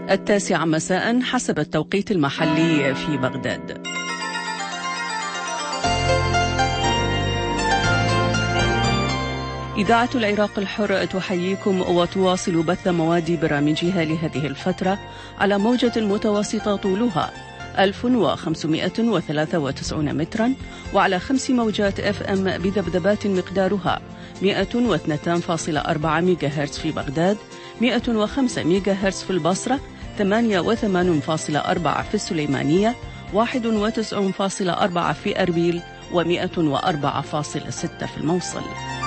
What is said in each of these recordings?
9 مساء حسب التوقيت المحلي في بغداد. إذاعة العراق الحر تحييكم وتواصل بث مواد برامجها لهذه الفترة على موجة متوسطة طولها 1593 مترا وعلى 5 موجات FM بذبذبات مقدارها 102.4 ميجاهرتز في بغداد، 105 ميجاهرتز في البصرة، 88.4 في السليمانية، 91.4 في أربيل، و104.6 في الموصل.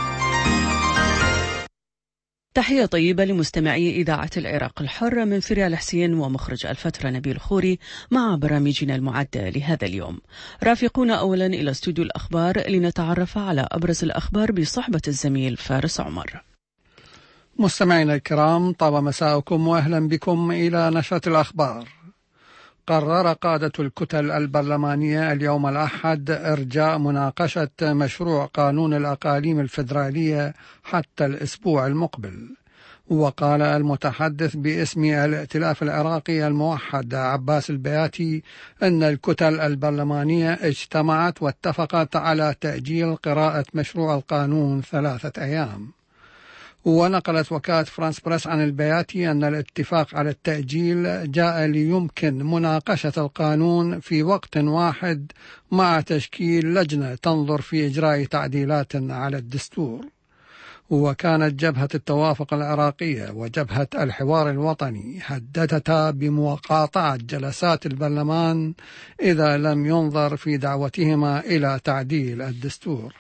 تحية طيبة لمستمعي إذاعة العراق الحر من فريال حسين ومخرج الفترة نبيل خوري مع برامجنا المعدة لهذا اليوم. رافقونا أولا إلى استوديو الأخبار لنتعرف على أبرز الأخبار بصحبة الزميل فارس عمر. مستمعينا الكرام، طاب مساءكم وأهلا بكم إلى نشرة الأخبار. قرر قادة الكتل البرلمانية اليوم الأحد إرجاء مناقشة مشروع قانون الأقاليم الفيدرالية حتى الأسبوع المقبل. وقال المتحدث باسم الائتلاف العراقي الموحد عباس البياتي أن الكتل البرلمانية اجتمعت واتفقت على تأجيل قراءة مشروع القانون 3 أيام. ونقلت وكالة فرانس بريس عن البياتي أن الاتفاق على التأجيل جاء ليمكن مناقشة القانون في وقت واحد مع تشكيل لجنة تنظر في إجراء تعديلات على الدستور. وكانت جبهة التوافق العراقية وجبهة الحوار الوطني هددتا بمقاطعة جلسات البرلمان إذا لم ينظر في دعوتهما إلى تعديل الدستور.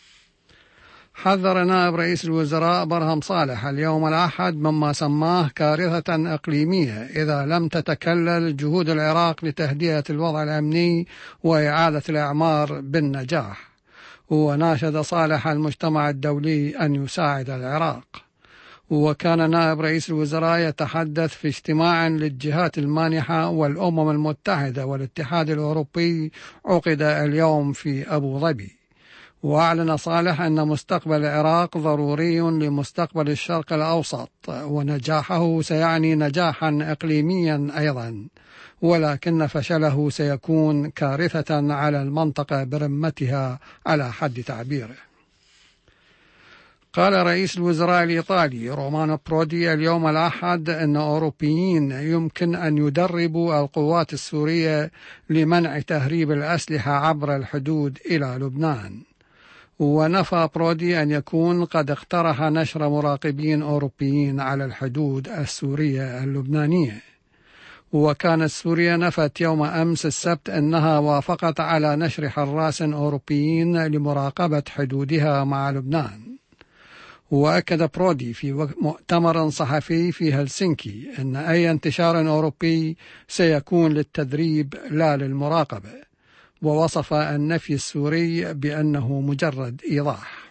حذر نائب رئيس الوزراء برهم صالح اليوم الأحد مما سماه كارثة إقليمية إذا لم تتكلل جهود العراق لتهدئة الوضع الأمني وإعادة الإعمار بالنجاح. وناشد صالح المجتمع الدولي أن يساعد العراق. وكان نائب رئيس الوزراء يتحدث في اجتماع للجهات المانحة والأمم المتحدة والاتحاد الأوروبي عقد اليوم في أبو ظبي. وأعلن صالح أن مستقبل العراق ضروري لمستقبل الشرق الأوسط، ونجاحه سيعني نجاحا إقليميا أيضا، ولكن فشله سيكون كارثة على المنطقة برمتها على حد تعبيره. قال رئيس الوزراء الإيطالي رومانو برودي اليوم الأحد أن أوروبيين يمكن أن يدربوا القوات السورية لمنع تهريب الأسلحة عبر الحدود إلى لبنان. ونفى برودي أن يكون قد اقترح نشر مراقبين أوروبيين على الحدود السورية اللبنانية. وكانت سوريا نفت يوم أمس السبت أنها وافقت على نشر حراس أوروبيين لمراقبة حدودها مع لبنان. وأكد برودي في مؤتمر صحفي في هلسنكي أن أي انتشار أوروبي سيكون للتدريب لا للمراقبة. ووصف النفي السوري بأنه مجرد إيضاح.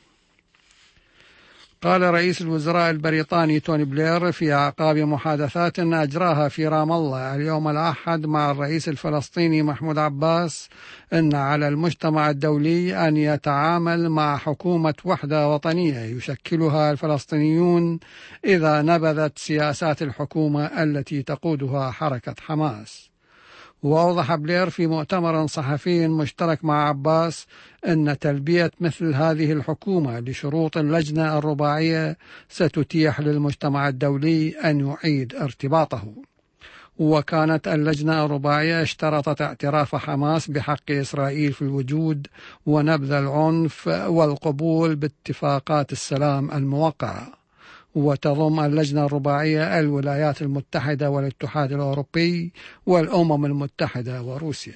قال رئيس الوزراء البريطاني توني بلير في أعقاب محادثات أجراها في رام الله اليوم الأحد مع الرئيس الفلسطيني محمود عباس أن على المجتمع الدولي أن يتعامل مع حكومة وحدة وطنية يشكلها الفلسطينيون إذا نبذت سياسات الحكومة التي تقودها حركة حماس. وأوضح بلير في مؤتمر صحفي مشترك مع عباس أن تلبية مثل هذه الحكومة لشروط اللجنة الرباعية ستتيح للمجتمع الدولي أن يعيد ارتباطه. وكانت اللجنة الرباعية اشترطت اعتراف حماس بحق إسرائيل في الوجود ونبذ العنف والقبول باتفاقات السلام الموقعة. وتضم اللجنة الرباعية الولايات المتحدة والاتحاد الأوروبي والأمم المتحدة وروسيا.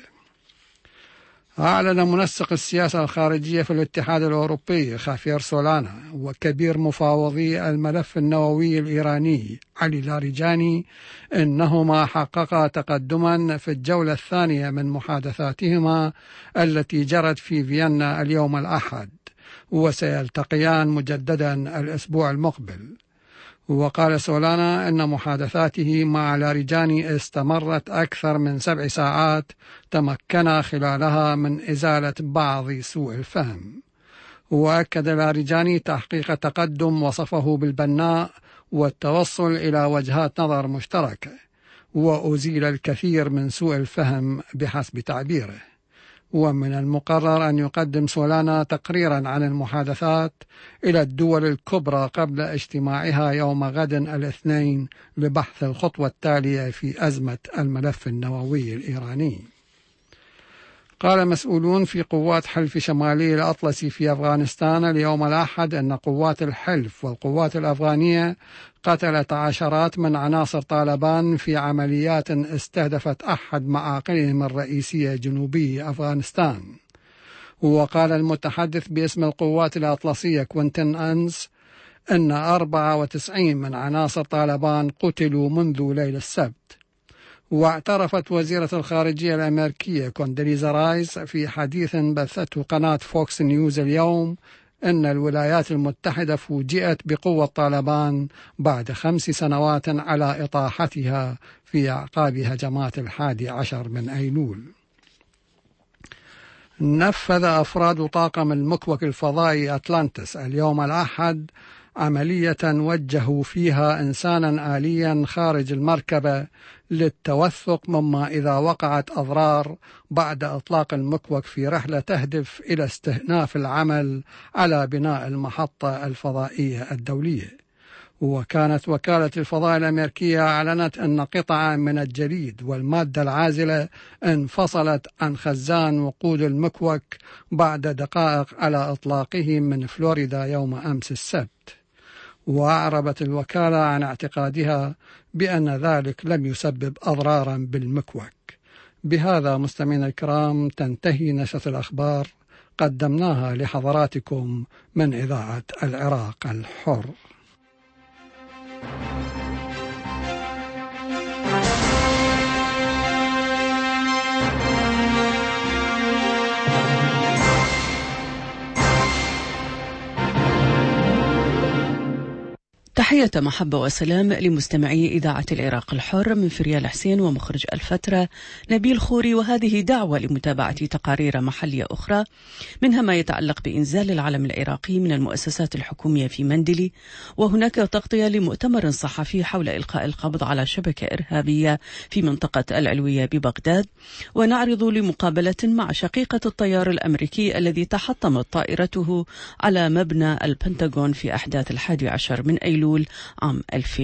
أعلن منسق السياسة الخارجية في الاتحاد الأوروبي خافير سولانا وكبير مفاوضي الملف النووي الإيراني علي لاريجاني أنهما حققا تقدما في الجولة الثانية من محادثاتهما التي جرت في فيينا اليوم الأحد، وسيلتقيان مجددا الأسبوع المقبل. وقال سولانا أن محادثاته مع لاريجاني استمرت أكثر من 7 ساعات تمكن خلالها من إزالة بعض سوء الفهم. وأكد لاريجاني تحقيق تقدم وصفه بالبناء والتوصل إلى وجهات نظر مشتركة. وأزيل الكثير من سوء الفهم بحسب تعبيره. ومن المقرر أن يقدم سولانا تقريرا عن المحادثات إلى الدول الكبرى قبل اجتماعها يوم غد الاثنين لبحث الخطوة التالية في أزمة الملف النووي الإيراني. قال مسؤولون في قوات حلف شمالي الأطلسي في أفغانستان اليوم الأحد أن قوات الحلف والقوات الأفغانية قتلت عشرات من عناصر طالبان في عمليات استهدفت أحد معاقلهم الرئيسية جنوبي أفغانستان. وقال المتحدث باسم القوات الأطلسية كوينتين أنز أن 94 من عناصر طالبان قتلوا منذ ليل السبت. واعترفت وزيرة الخارجية الأمريكية كوندليزا رايس في حديث بثته قناة فوكس نيوز اليوم أن الولايات المتحدة فوجئت بقوة طالبان بعد 5 سنوات على إطاحتها في أعقاب هجمات 11 من أيلول. نفذ أفراد طاقم المكوك الفضائي أتلانتس اليوم الأحد عملية وجهوا فيها إنسانا آليا خارج المركبة للتوثق مما إذا وقعت أضرار بعد إطلاق المكوك في رحلة تهدف إلى استئناف العمل على بناء المحطة الفضائية الدولية. وكانت وكالة الفضاء الأمريكية أعلنت أن قطعا من الجليد والمادة العازلة انفصلت عن خزان وقود المكوك بعد دقائق على إطلاقه من فلوريدا يوم أمس السبت. وأعربت الوكالة عن اعتقادها بأن ذلك لم يسبب أضرارا بالمكوك. بهذا مستمعينا الكرام تنتهي نشرة الأخبار قدمناها لحضراتكم من إذاعة العراق الحر. تحية محبة وسلام لمستمعي إذاعة العراق الحر من فريال حسين ومخرج الفترة نبيل خوري. وهذه دعوة لمتابعة تقارير محلية أخرى منها ما يتعلق بإنزال العلم العراقي من المؤسسات الحكومية في مندلي، وهناك تغطية لمؤتمر صحفي حول إلقاء القبض على شبكة إرهابية في منطقة العلوية ببغداد، ونعرض لمقابلة مع شقيقة الطيار الأمريكي الذي تحطمت طائرته على مبنى البنتاغون في أحداث 11 من أيلول عام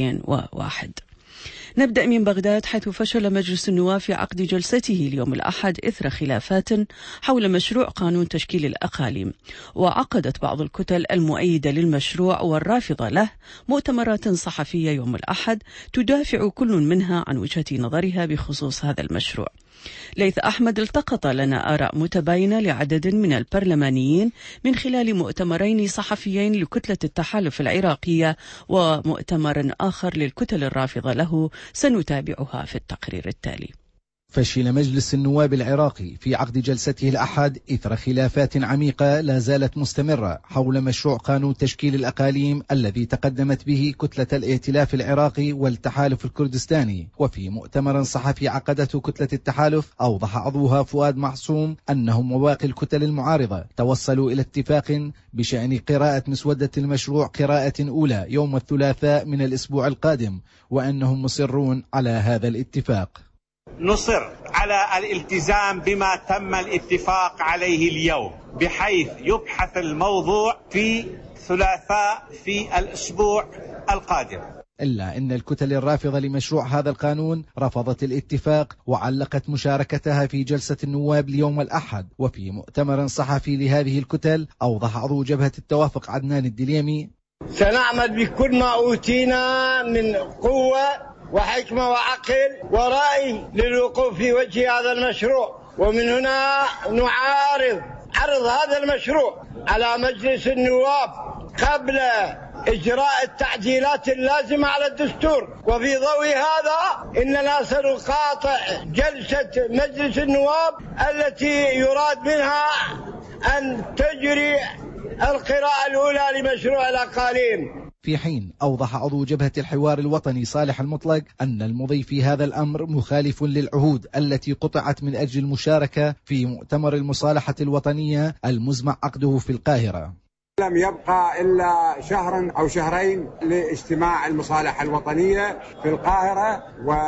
2001. نبدأ من بغداد، حيث فشل مجلس النواب في عقد جلسته اليوم الأحد إثر خلافات حول مشروع قانون تشكيل الأقاليم. وعقدت بعض الكتل المؤيدة للمشروع والرافضة له مؤتمرات صحفية يوم الأحد تدافع كل منها عن وجهة نظرها بخصوص هذا المشروع. ليث أحمد التقط لنا آراء متباينة لعدد من البرلمانيين من خلال مؤتمرين صحفيين لكتلة التحالف العراقية ومؤتمر آخر للكتل الرافضة له، سنتابعها في التقرير التالي. فشل مجلس النواب العراقي في عقد جلسته الأحد إثر خلافات عميقة لا زالت مستمرة حول مشروع قانون تشكيل الأقاليم الذي تقدمت به كتلة الائتلاف العراقي والتحالف الكردستاني. وفي مؤتمر صحفي عقدته كتلة التحالف أوضح عضوها فؤاد معصوم أنهم وباقي الكتل المعارضة توصلوا إلى اتفاق بشأن قراءة مسودة المشروع قراءة أولى يوم الثلاثاء من الأسبوع القادم، وأنهم مصرون على هذا الاتفاق. نصر على الالتزام بما تم الاتفاق عليه اليوم، بحيث يبحث الموضوع في ثلاثاء في الأسبوع القادم. إلا أن الكتل الرافضة لمشروع هذا القانون رفضت الاتفاق وعلقت مشاركتها في جلسة النواب اليوم الأحد. وفي مؤتمر صحفي لهذه الكتل أوضح عضو جبهة التوافق عدنان الدليمي: سنعمل بكل ما أوتينا من قوة وحكمة وعقل ورأي للوقوف في وجه هذا المشروع، ومن هنا نعارض عرض هذا المشروع على مجلس النواب قبل إجراء التعديلات اللازمة على الدستور. وفي ضوء هذا إننا سنقاطع جلسة مجلس النواب التي يراد منها أن تجري القراءة الأولى لمشروع الأقاليم. في حين أوضح عضو جبهة الحوار الوطني صالح المطلق أن المضي في هذا الأمر مخالف للعهود التي قطعت من أجل المشاركة في مؤتمر المصالحة الوطنية المزمع عقده في القاهرة. لم يبقى إلا شهر أو شهرين لاجتماع المصالح الوطنية في القاهرة،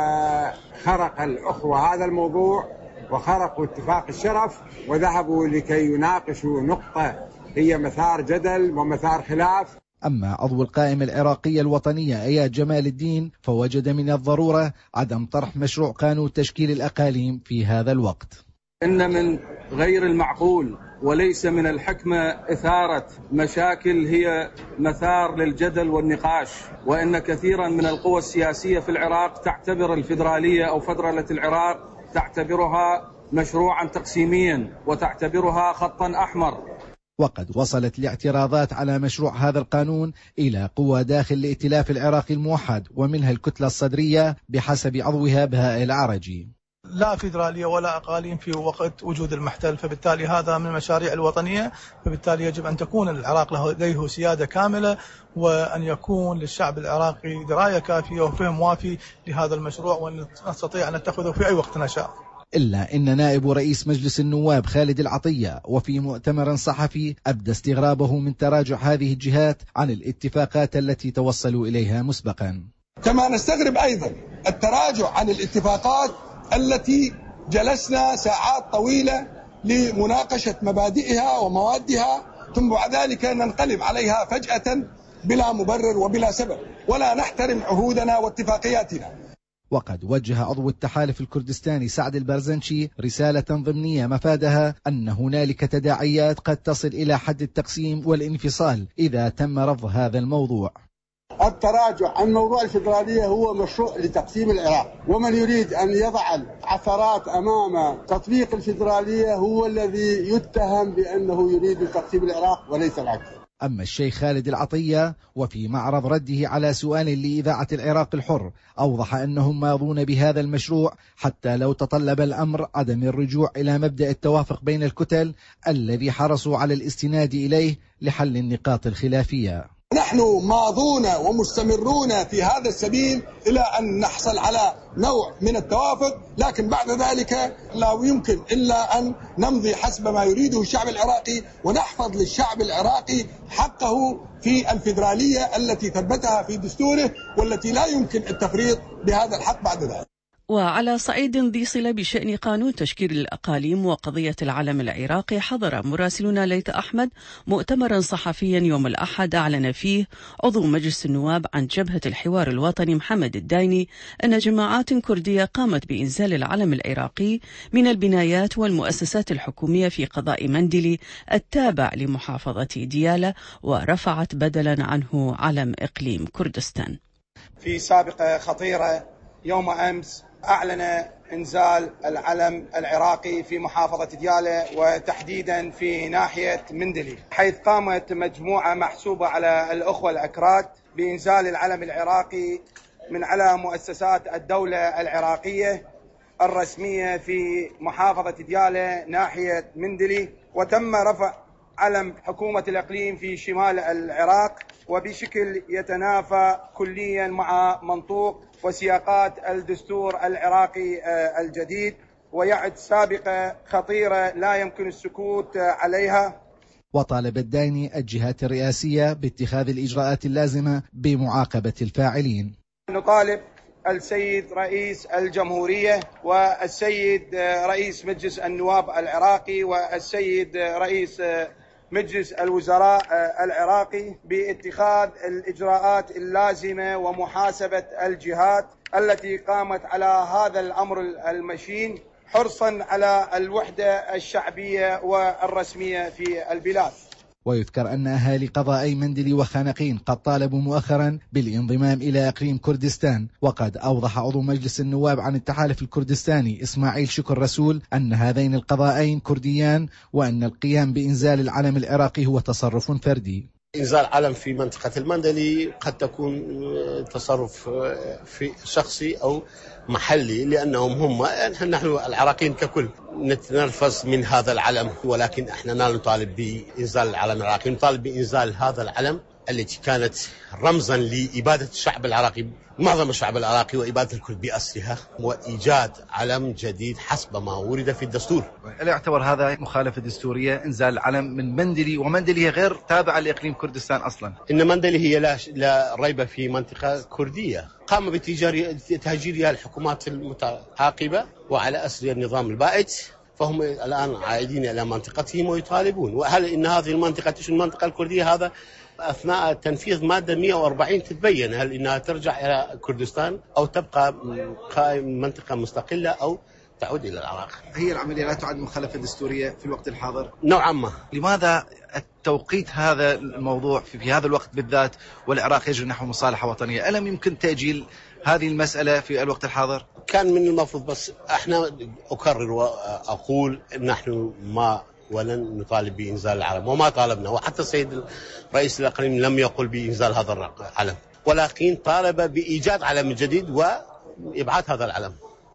وخرق الأخوة هذا الموضوع وخرقوا اتفاق الشرف وذهبوا لكي يناقشوا نقطة هي مثار جدل ومثار خلاف. أما عضو القائمة العراقية الوطنية إياد جمال الدين فوجد من الضرورة عدم طرح مشروع قانون تشكيل الأقاليم في هذا الوقت. إن من غير المعقول وليس من الحكمة إثارة مشاكل هي مثار للجدل والنقاش، وإن كثيرا من القوى السياسية في العراق تعتبر الفيدرالية أو فدرالة العراق تعتبرها مشروعا تقسيميا وتعتبرها خطا أحمر. وقد وصلت الاعتراضات على مشروع هذا القانون إلى قوى داخل الائتلاف العراقي الموحد، ومنها الكتلة الصدرية بحسب عضوها بهاء العرجي. لا فيدرالية ولا أقاليم في وقت وجود المحتل، فبالتالي هذا من المشاريع الوطنية، فبالتالي يجب أن تكون العراق لديه سيادة كاملة، وأن يكون للشعب العراقي دراية كافية وفهم وافي لهذا المشروع، وأن نستطيع أن نتخذه في أي وقت نشاء. إلا إن نائب رئيس مجلس النواب خالد العطية وفي مؤتمر صحفي أبدى استغرابه من تراجع هذه الجهات عن الاتفاقات التي توصلوا إليها مسبقا. كما نستغرب أيضا التراجع عن الاتفاقات التي جلسنا ساعات طويلة لمناقشة مبادئها وموادها، ثم بعد ذلك ننقلب عليها فجأة بلا مبرر وبلا سبب، ولا نحترم عهودنا واتفاقياتنا. وقد وجه عضو التحالف الكردستاني سعد البرزنشي رسالة ضمنية مفادها أن هنالك تداعيات قد تصل إلى حد التقسيم والانفصال إذا تم رفض هذا الموضوع. التراجع عن موضوع الفيدرالية هو مشروع لتقسيم العراق، ومن يريد أن يضع عثرات أمام تطبيق الفيدرالية هو الذي يتهم بأنه يريد تقسيم العراق وليس العكس. أما الشيخ خالد العطية وفي معرض رده على سؤال لإذاعة العراق الحر أوضح أنهم ماضون بهذا المشروع حتى لو تطلب الأمر عدم الرجوع إلى مبدأ التوافق بين الكتل الذي حرصوا على الاستناد إليه لحل النقاط الخلافية. نحن ماضون ومستمرون في هذا السبيل إلى أن نحصل على نوع من التوافق، لكن بعد ذلك لا يمكن إلا أن نمضي حسب ما يريده الشعب العراقي، ونحفظ للشعب العراقي حقه في الفيدرالية التي ثبتها في دستوره، والتي لا يمكن التفريط بهذا الحق بعد ذلك. وعلى صعيد ذي صلة بشأن قانون تشكيل الأقاليم وقضية العلم العراقي، حضر مراسلنا ليث أحمد مؤتمرا صحفيا يوم الأحد أعلن فيه عضو مجلس النواب عن جبهة الحوار الوطني محمد الدايني أن جماعات كردية قامت بإنزال العلم العراقي من البنايات والمؤسسات الحكومية في قضاء مندلي التابع لمحافظة ديالى، ورفعت بدلا عنه علم إقليم كردستان. في سابقة خطيرة يوم أمس أعلن إنزال العلم العراقي في محافظة ديالى وتحديدا في ناحية مندلي، حيث قامت مجموعة محسوبة على الأخوة الأكراد بإنزال العلم العراقي من على مؤسسات الدولة العراقية الرسمية في محافظة ديالى ناحية مندلي، وتم رفع علم حكومة الإقليم في شمال العراق وبشكل يتنافى كليا مع منطوق وسياقات الدستور العراقي الجديد، ويعد سابقة خطيرة لا يمكن السكوت عليها. وطالب الدايني الجهات الرئاسية باتخاذ الإجراءات اللازمة بمعاقبة الفاعلين. نطالب السيد رئيس الجمهورية والسيد رئيس مجلس النواب العراقي والسيد رئيس مجلس الوزراء العراقي باتخاذ الإجراءات اللازمة ومحاسبة الجهات التي قامت على هذا الأمر المشين، حرصا على الوحدة الشعبية والرسمية في البلاد. ويذكر أن أهالي قضائي مندلي وخانقين قد طالبوا مؤخرا بالانضمام إلى إقليم كردستان. وقد أوضح عضو مجلس النواب عن التحالف الكردستاني إسماعيل شكر رسول أن هذين القضائين كرديان، وأن القيام بإنزال العلم العراقي هو تصرف فردي. إنزال علم في منطقة المندلي قد تكون تصرف في شخصي أو محلي، لأنهم نحن العراقيين ككل نتنرفز من هذا العلم، ولكن احنا لا نطالب بإنزال العلم العراقي، نطالب بإنزال هذا العلم التي كانت رمزا لإبادة الشعب العراقي، معظم الشعب العراقي، وإبادة الكرد بأسرها، وإيجاد علم جديد حسب ما ورد في الدستور. ألا يعتبر هذا مخالفة دستورية إنزال العلم من مندلي، ومندلي هي غير تابعة لإقليم كردستان أصلا؟ إن مندلي هي لا ريب في منطقة كردية قام بتهجيرها الحكومات المتعاقبة وعلى أسر النظام البائد، فهم الآن عائدين إلى منطقتهم ويطالبون. وهل إن هذه المنطقة تشمل المنطقة الكردية؟ هذا أثناء تنفيذ مادة 140 تتبين هل إنها ترجع إلى كردستان أو تبقى منطقة مستقلة أو تعود إلى العراق. هي العملية لا تعد مخالفة دستورية في الوقت الحاضر؟ نوعا ما. لماذا التوقيت هذا الموضوع في هذا الوقت بالذات والعراق يجري نحو مصالحة وطنية؟ ألم يمكن تأجيل هذه المسألة في الوقت الحاضر؟ كان من المفروض، بس احنا أكرر وأقول نحن ما ولن نطالب بإنزال العلم، وما طالبنا، وحتى السيد رئيس الإقليم لم يقل بإنزال هذا العلم، ولكن طالب بإيجاد علم جديد وإبعاد هذا العلم.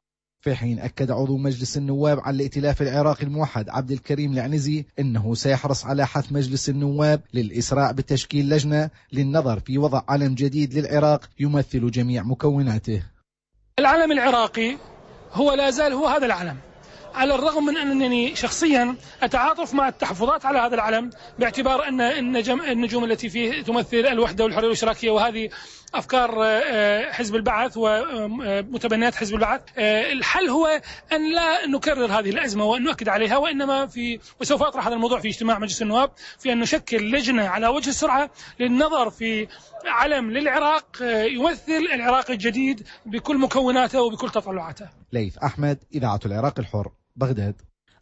في حين أكد عضو مجلس النواب عن الائتلاف العراقي الموحد عبد الكريم العنزي أنه سيحرص على حث مجلس النواب للإسراع بتشكيل لجنة للنظر في وضع علم جديد للعراق يمثل جميع مكوناته. العلم العراقي هو لا زال هو هذا العلم، على الرغم من أنني شخصيا أتعاطف مع التحفظات على هذا العلم باعتبار أن النجوم التي فيه تمثل الوحدة والحرية والاشتراكية، وهذه أفكار حزب البعث ومتبنيات حزب البعث. الحل هو أن لا نكرر هذه الأزمة وأن نؤكد عليها، وإنما وسوف أطرح هذا الموضوع في اجتماع مجلس النواب، في أن نشكل لجنة على وجه السرعة للنظر في علم للعراق يمثل العراق الجديد بكل مكوناته وبكل تطلعاته. ليث أحمد، إذاعة العراق الحر، بغداد.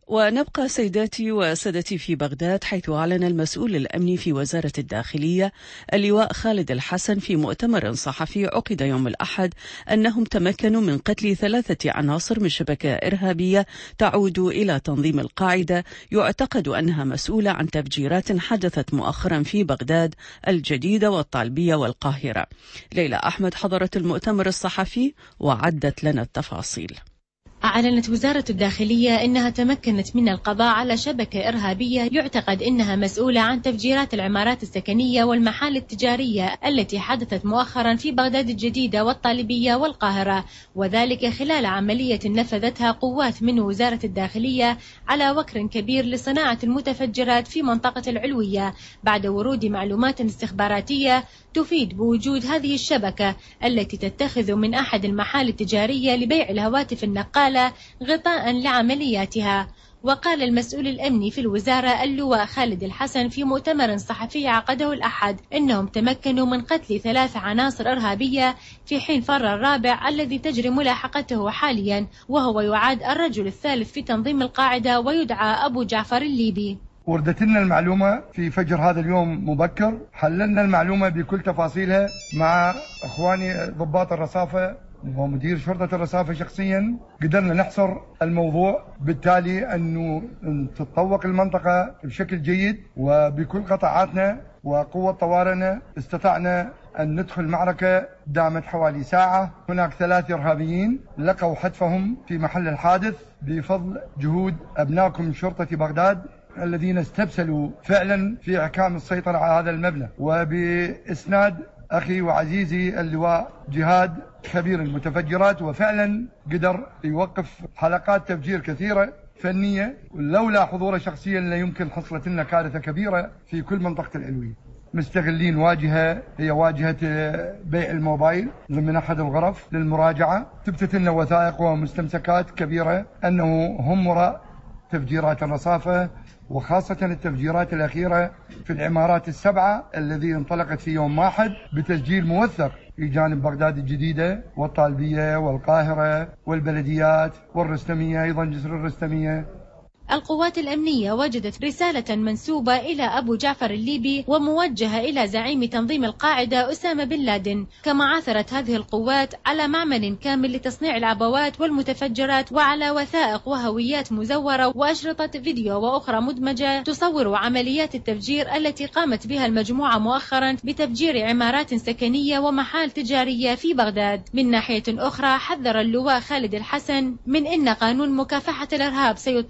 ونبقى سيداتي وسادتي في بغداد، حيث أعلن المسؤول الأمني في وزارة الداخلية اللواء خالد الحسن في مؤتمر صحفي عقد يوم الأحد أنهم تمكنوا من قتل 3 عناصر من شبكة إرهابية تعود إلى تنظيم القاعدة، يعتقد أنها مسؤولة عن تفجيرات حدثت مؤخرا في بغداد الجديدة والطالبية والقاهرة. ليلى أحمد حضرت المؤتمر الصحفي وعدت لنا التفاصيل. أعلنت وزارة الداخلية أنها تمكنت من القضاء على شبكة إرهابية يعتقد أنها مسؤولة عن تفجيرات العمارات السكنية والمحال التجارية التي حدثت مؤخرا في بغداد الجديدة والطالبية والقاهرة، وذلك خلال عملية نفذتها قوات من وزارة الداخلية على وكر كبير لصناعة المتفجرات في منطقة العلوية، بعد ورود معلومات استخباراتية تفيد بوجود هذه الشبكة التي تتخذ من أحد المحال التجارية لبيع الهواتف النقالة غطاء لعملياتها. وقال المسؤول الأمني في الوزارة اللواء خالد الحسن في مؤتمر صحفي عقده الأحد أنهم تمكنوا من قتل 3 عناصر إرهابية، في حين فر الرابع الذي تجري ملاحقته حاليا، وهو يعاد الرجل الثالث في تنظيم القاعدة ويدعى أبو جعفر الليبي. وردت لنا المعلومة في فجر هذا اليوم مبكر، حللنا المعلومة بكل تفاصيلها مع إخواني ضباط الرصافة ومدير شرطة الرصافة شخصيا، قدرنا نحصر الموضوع، بالتالي أنه تتطوق المنطقة بشكل جيد، وبكل قطاعاتنا وقوة طوارئنا استطعنا أن ندخل معركة دامت حوالي ساعة. هناك 3 إرهابيين لقوا حتفهم في محل الحادث بفضل جهود أبنائكم شرطة بغداد الذين استبسلوا فعلا في إحكام السيطرة على هذا المبنى، وبإسناد أخي وعزيزي اللواء جهاد خبير المتفجرات، وفعلا قدر يوقف حلقات تفجير كثيرة فنية، ولولا حضوره شخصيا لا يمكن حصلت لنا كارثة كبيرة في كل منطقة العلوية. مستغلين واجهة هي واجهة بيع الموبايل ضمن أحد الغرف للمراجعة، ثبتت لنا وثائق ومستمسكات كبيرة أنه هم وراء تفجيرات الرصافة، وخاصة التفجيرات الأخيرة في العمارات ال7 الذي انطلقت في يوم واحد بتسجيل موثق في جانب بغداد الجديدة والطالبية والقاهرة والبلديات والرستمية، أيضا جسر الرستمية. القوات الأمنية وجدت رسالة منسوبة إلى أبو جعفر الليبي وموجهة إلى زعيم تنظيم القاعدة أسامة بن لادن، كما عثرت هذه القوات على معمل كامل لتصنيع العبوات والمتفجرات، وعلى وثائق وهويات مزورة وأشرطة فيديو وأخرى مدمجة تصور عمليات التفجير التي قامت بها المجموعة مؤخرا بتفجير عمارات سكنية ومحال تجارية في بغداد. من ناحية أخرى حذر اللواء خالد الحسن من أن قانون مكافحة الإرهاب سيطبق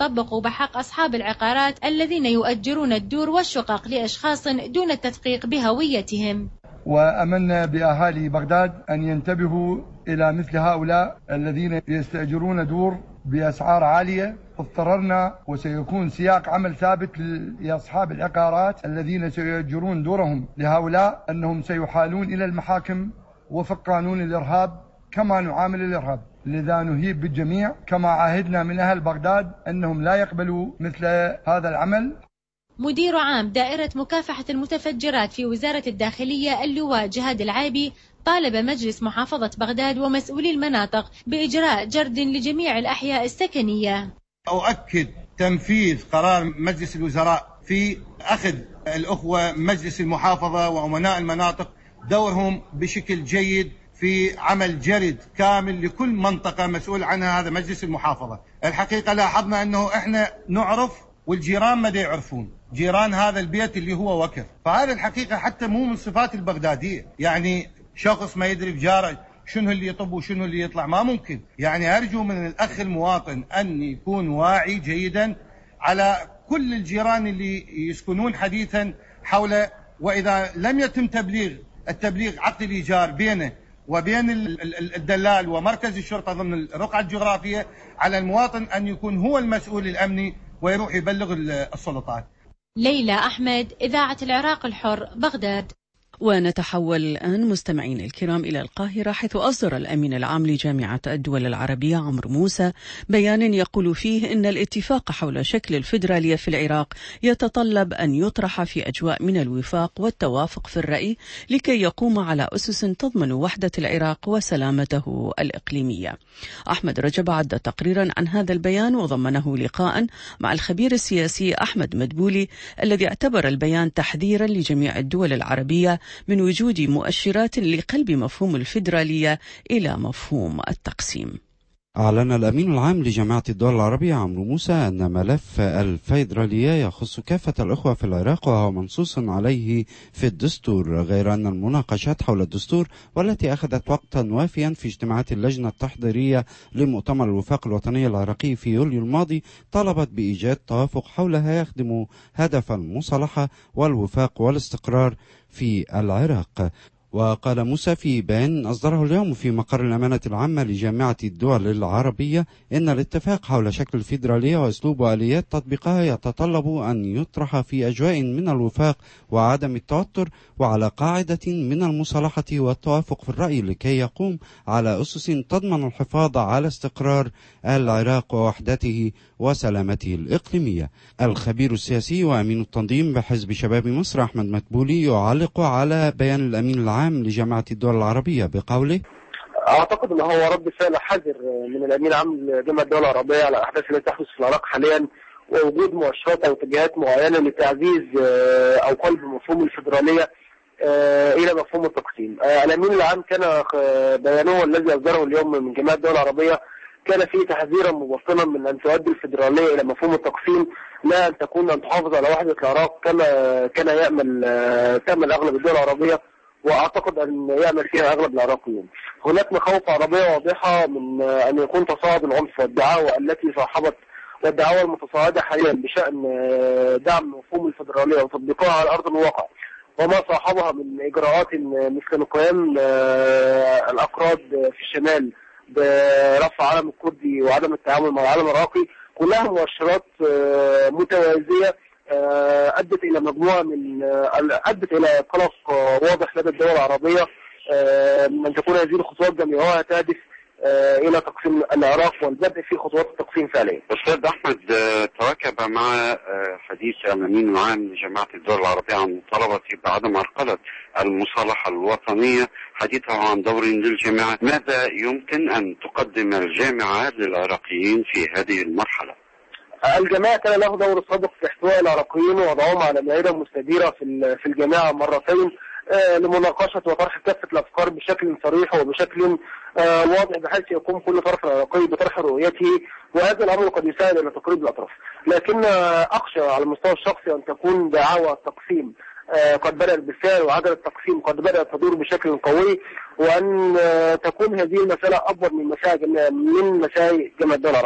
بحق أصحاب العقارات الذين يؤجرون الدور والشقق لأشخاص دون التدقيق بهويتهم. وأمنا بأهالي بغداد أن ينتبهوا إلى مثل هؤلاء الذين يستأجرون دور بأسعار عالية. اضطررنا وسيكون سياق عمل ثابت لأصحاب العقارات الذين سيؤجرون دورهم لهؤلاء أنهم سيحالون إلى المحاكم وفق قانون الإرهاب كما نعامل الإرهاب. لذا نهيب بالجميع كما عاهدنا من أهل بغداد أنهم لا يقبلوا مثل هذا العمل. مدير عام دائرة مكافحة المتفجرات في وزارة الداخلية اللواء جهاد العايبي طالب مجلس محافظة بغداد ومسؤولي المناطق بإجراء جرد لجميع الأحياء السكنية. أؤكد تنفيذ قرار مجلس الوزراء في أخذ الأخوة مجلس المحافظة وأمناء المناطق دورهم بشكل جيد في عمل جرد كامل لكل منطقة مسؤول عنها هذا مجلس المحافظة. الحقيقة لاحظنا أنه إحنا نعرف والجيران ما يعرفون، جيران هذا البيت اللي هو وكر، فهذا الحقيقة حتى مو من صفات البغدادية. يعني شخص ما يدري بجاره شنو اللي يطب وشنو اللي يطلع، ما ممكن. يعني أرجو من الأخ المواطن أن يكون واعي جيدا على كل الجيران اللي يسكنون حديثا حوله، وإذا لم يتم التبليغ عقد الإيجار بينه وبين الدلال ومركز الشرطة ضمن الرقعة الجغرافية، على المواطن أن يكون هو المسؤول الأمني ويروح يبلغ السلطات. ليلى أحمد، إذاعة العراق الحر، بغداد. ونتحول الآن مستمعين الكرام إلى القاهرة، حيث أصدر الأمين العام لجامعة الدول العربية عمرو موسى بيان يقول فيه إن الاتفاق حول شكل الفيدرالية في العراق يتطلب أن يطرح في أجواء من الوفاق والتوافق في الرأي لكي يقوم على أسس تضمن وحدة العراق وسلامته الإقليمية. أحمد رجب عد تقريرا عن هذا البيان وضمنه لقاء مع الخبير السياسي أحمد مدبولي، الذي اعتبر البيان تحذيرا لجميع الدول العربية من وجود مؤشرات لقلب مفهوم الفيدرالية إلى مفهوم التقسيم. أعلن الأمين العام لجامعة الدول العربية عمرو موسى أن ملف الفيدرالية يخص كافة الأخوة في العراق وهو منصوص عليه في الدستور، غير أن المناقشات حول الدستور والتي أخذت وقتا وافيا في اجتماعات اللجنة التحضيرية لمؤتمر الوفاق الوطني العراقي في يوليو الماضي طلبت بإيجاد توافق حولها يخدم هدف المصالحة والوفاق والاستقرار في العراق. وقال موسى في بيان أصدره اليوم في مقر الأمانة العامة لجامعة الدول العربية إن الاتفاق حول شكل الفيدرالية وأسلوب وآليات تطبيقها يتطلب أن يطرح في أجواء من الوفاق وعدم التوتر وعلى قاعدة من المصالحة والتوافق في الرأي لكي يقوم على أسس تضمن الحفاظ على استقرار العراق ووحدته وسلامته الإقليمية. الخبير السياسي وأمين التنظيم بحزب شباب مصر أحمد مدبولي يعلق على بيان الأمين العام لجامعة الدول العربية بقوله: أعتقد أنه هو رد فعل حذر من الأمين العام لجامعة الدول العربية على الأحداث التي تحدث في العراق حاليا، ووجود مؤشرات أو اتجاهات معينة لتعزيز أو قلب مفهوم الفيدرالية إلى مفهوم التقسيم. الأمين العام كان بيانه الذي أصدره اليوم من جامعة الدول العربية كان فيه تحذيرا مبطنا من أن تؤدي الفيدرالية إلى مفهوم التقسيم، لا أن تكون أن تحافظ على وحدة العراق كما كان تأمل أغلب الدول العربية، وأعتقد أن يعمل فيها أغلب العراقيين. هناك مخاوف عربية واضحة من أن يكون تصاعد العنف والدعاوى التي صاحبت والدعاوى المتصاعدة حاليا بشأن دعم مفهوم الفيدرالية وتطبيقها على أرض الواقع، وما صاحبها من إجراءات مثل قيام الأكراد في الشمال برفع علم الكردي وعدم التعامل مع العالم العراقي، كلها مؤشرات متوازية أدت إلى مجموعة من أدت إلى قلق واضح لدى الدول العربية من أن تكون هذه الخطوات جميعها تهدف إلى تقسيم العراق والبدء في خطوات التقسيم فعليا. أستاذ أحمد، تواكب مع حديث الأمين العام لجامعة الدول العربية عن طلبة بعدم عرقلة المصالحة الوطنية حديثه عن دور للجامعة. ماذا يمكن أن تقدم الجامعة للعراقيين في هذه المرحلة؟ الجامعة كان له دور سابق في احتواء العراقيين ووضعهم على مائدة مستديرة في الجامعة مرتين لمناقشة وطرح كافة الأفكار بشكل صريح وبشكل واضح، بحيث يقوم كل طرف عراقي بطرح رؤيته، وهذا الأمر قد يساعد إلى تقريب الأطراف. لكن أخشى على المستوى الشخصي أن تكون دعاوى التقسيم قد بدأت بالفعل وعجلة التقسيم قد بدأت تدور بشكل قوي، وأن تكون هذه المسألة أكبر من مساعي جامعة الدول العربية.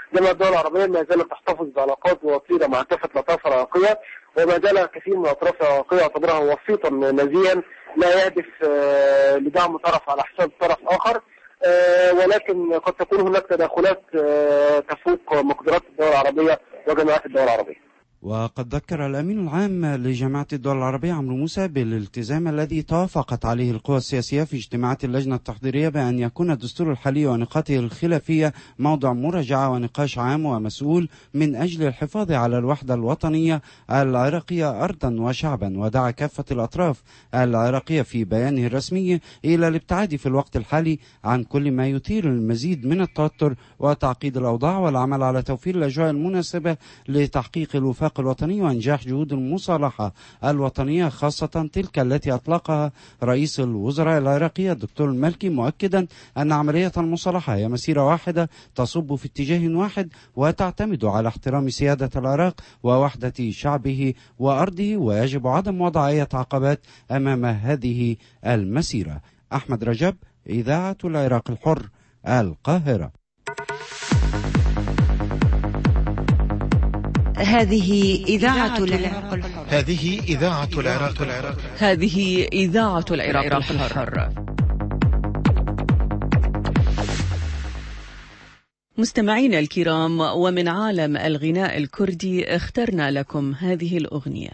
جامعة الدول العربية ما زالت تحتفظ بعلاقات وطيدة مع كافة الأطراف العراقية، وما زال كثير من الأطراف العراقية يعتبرها وسيطا نزيها لا يهدف لدعم طرف على حساب طرف آخر، ولكن قد تكون هناك تداخلات تفوق مقدرات الدول العربية وجامعات الدول العربية. وقد ذكر الأمين العام لجامعة الدول العربية عمرو موسى بالالتزام الذي توافقت عليه القوى السياسية في اجتماعات اللجنة التحضيرية بأن يكون الدستور الحالي ونقاطه الخلافية موضع مراجعة ونقاش عام ومسؤول من أجل الحفاظ على الوحدة الوطنية العراقية أرضا وشعبا. ودعا كافة الأطراف العراقية في بيانه الرسمي إلى الابتعاد في الوقت الحالي عن كل ما يثير المزيد من التوتر وتعقيد الأوضاع، والعمل على توفير الأجواء المناسبة لتحقيق الوفاق الوطني وإنجاح جهود المصالحة الوطنية، خاصة تلك التي أطلقها رئيس الوزراء العراقي الدكتور المالكي، مؤكدا أن عملية المصالحة هي مسيرة واحدة تصب في اتجاه واحد وتعتمد على احترام سيادة العراق ووحدة شعبه وأرضه، ويجب عدم وضع أي عقبات أمام هذه المسيرة. أحمد رجب، إذاعة العراق الحر، القاهرة. هذه إذاعة العراق الحر. هذه إذاعة العراق الحر. هذه إذاعة العراق الحر. مستمعينا الكرام، ومن عالم الغناء الكردي اخترنا لكم هذه الأغنية.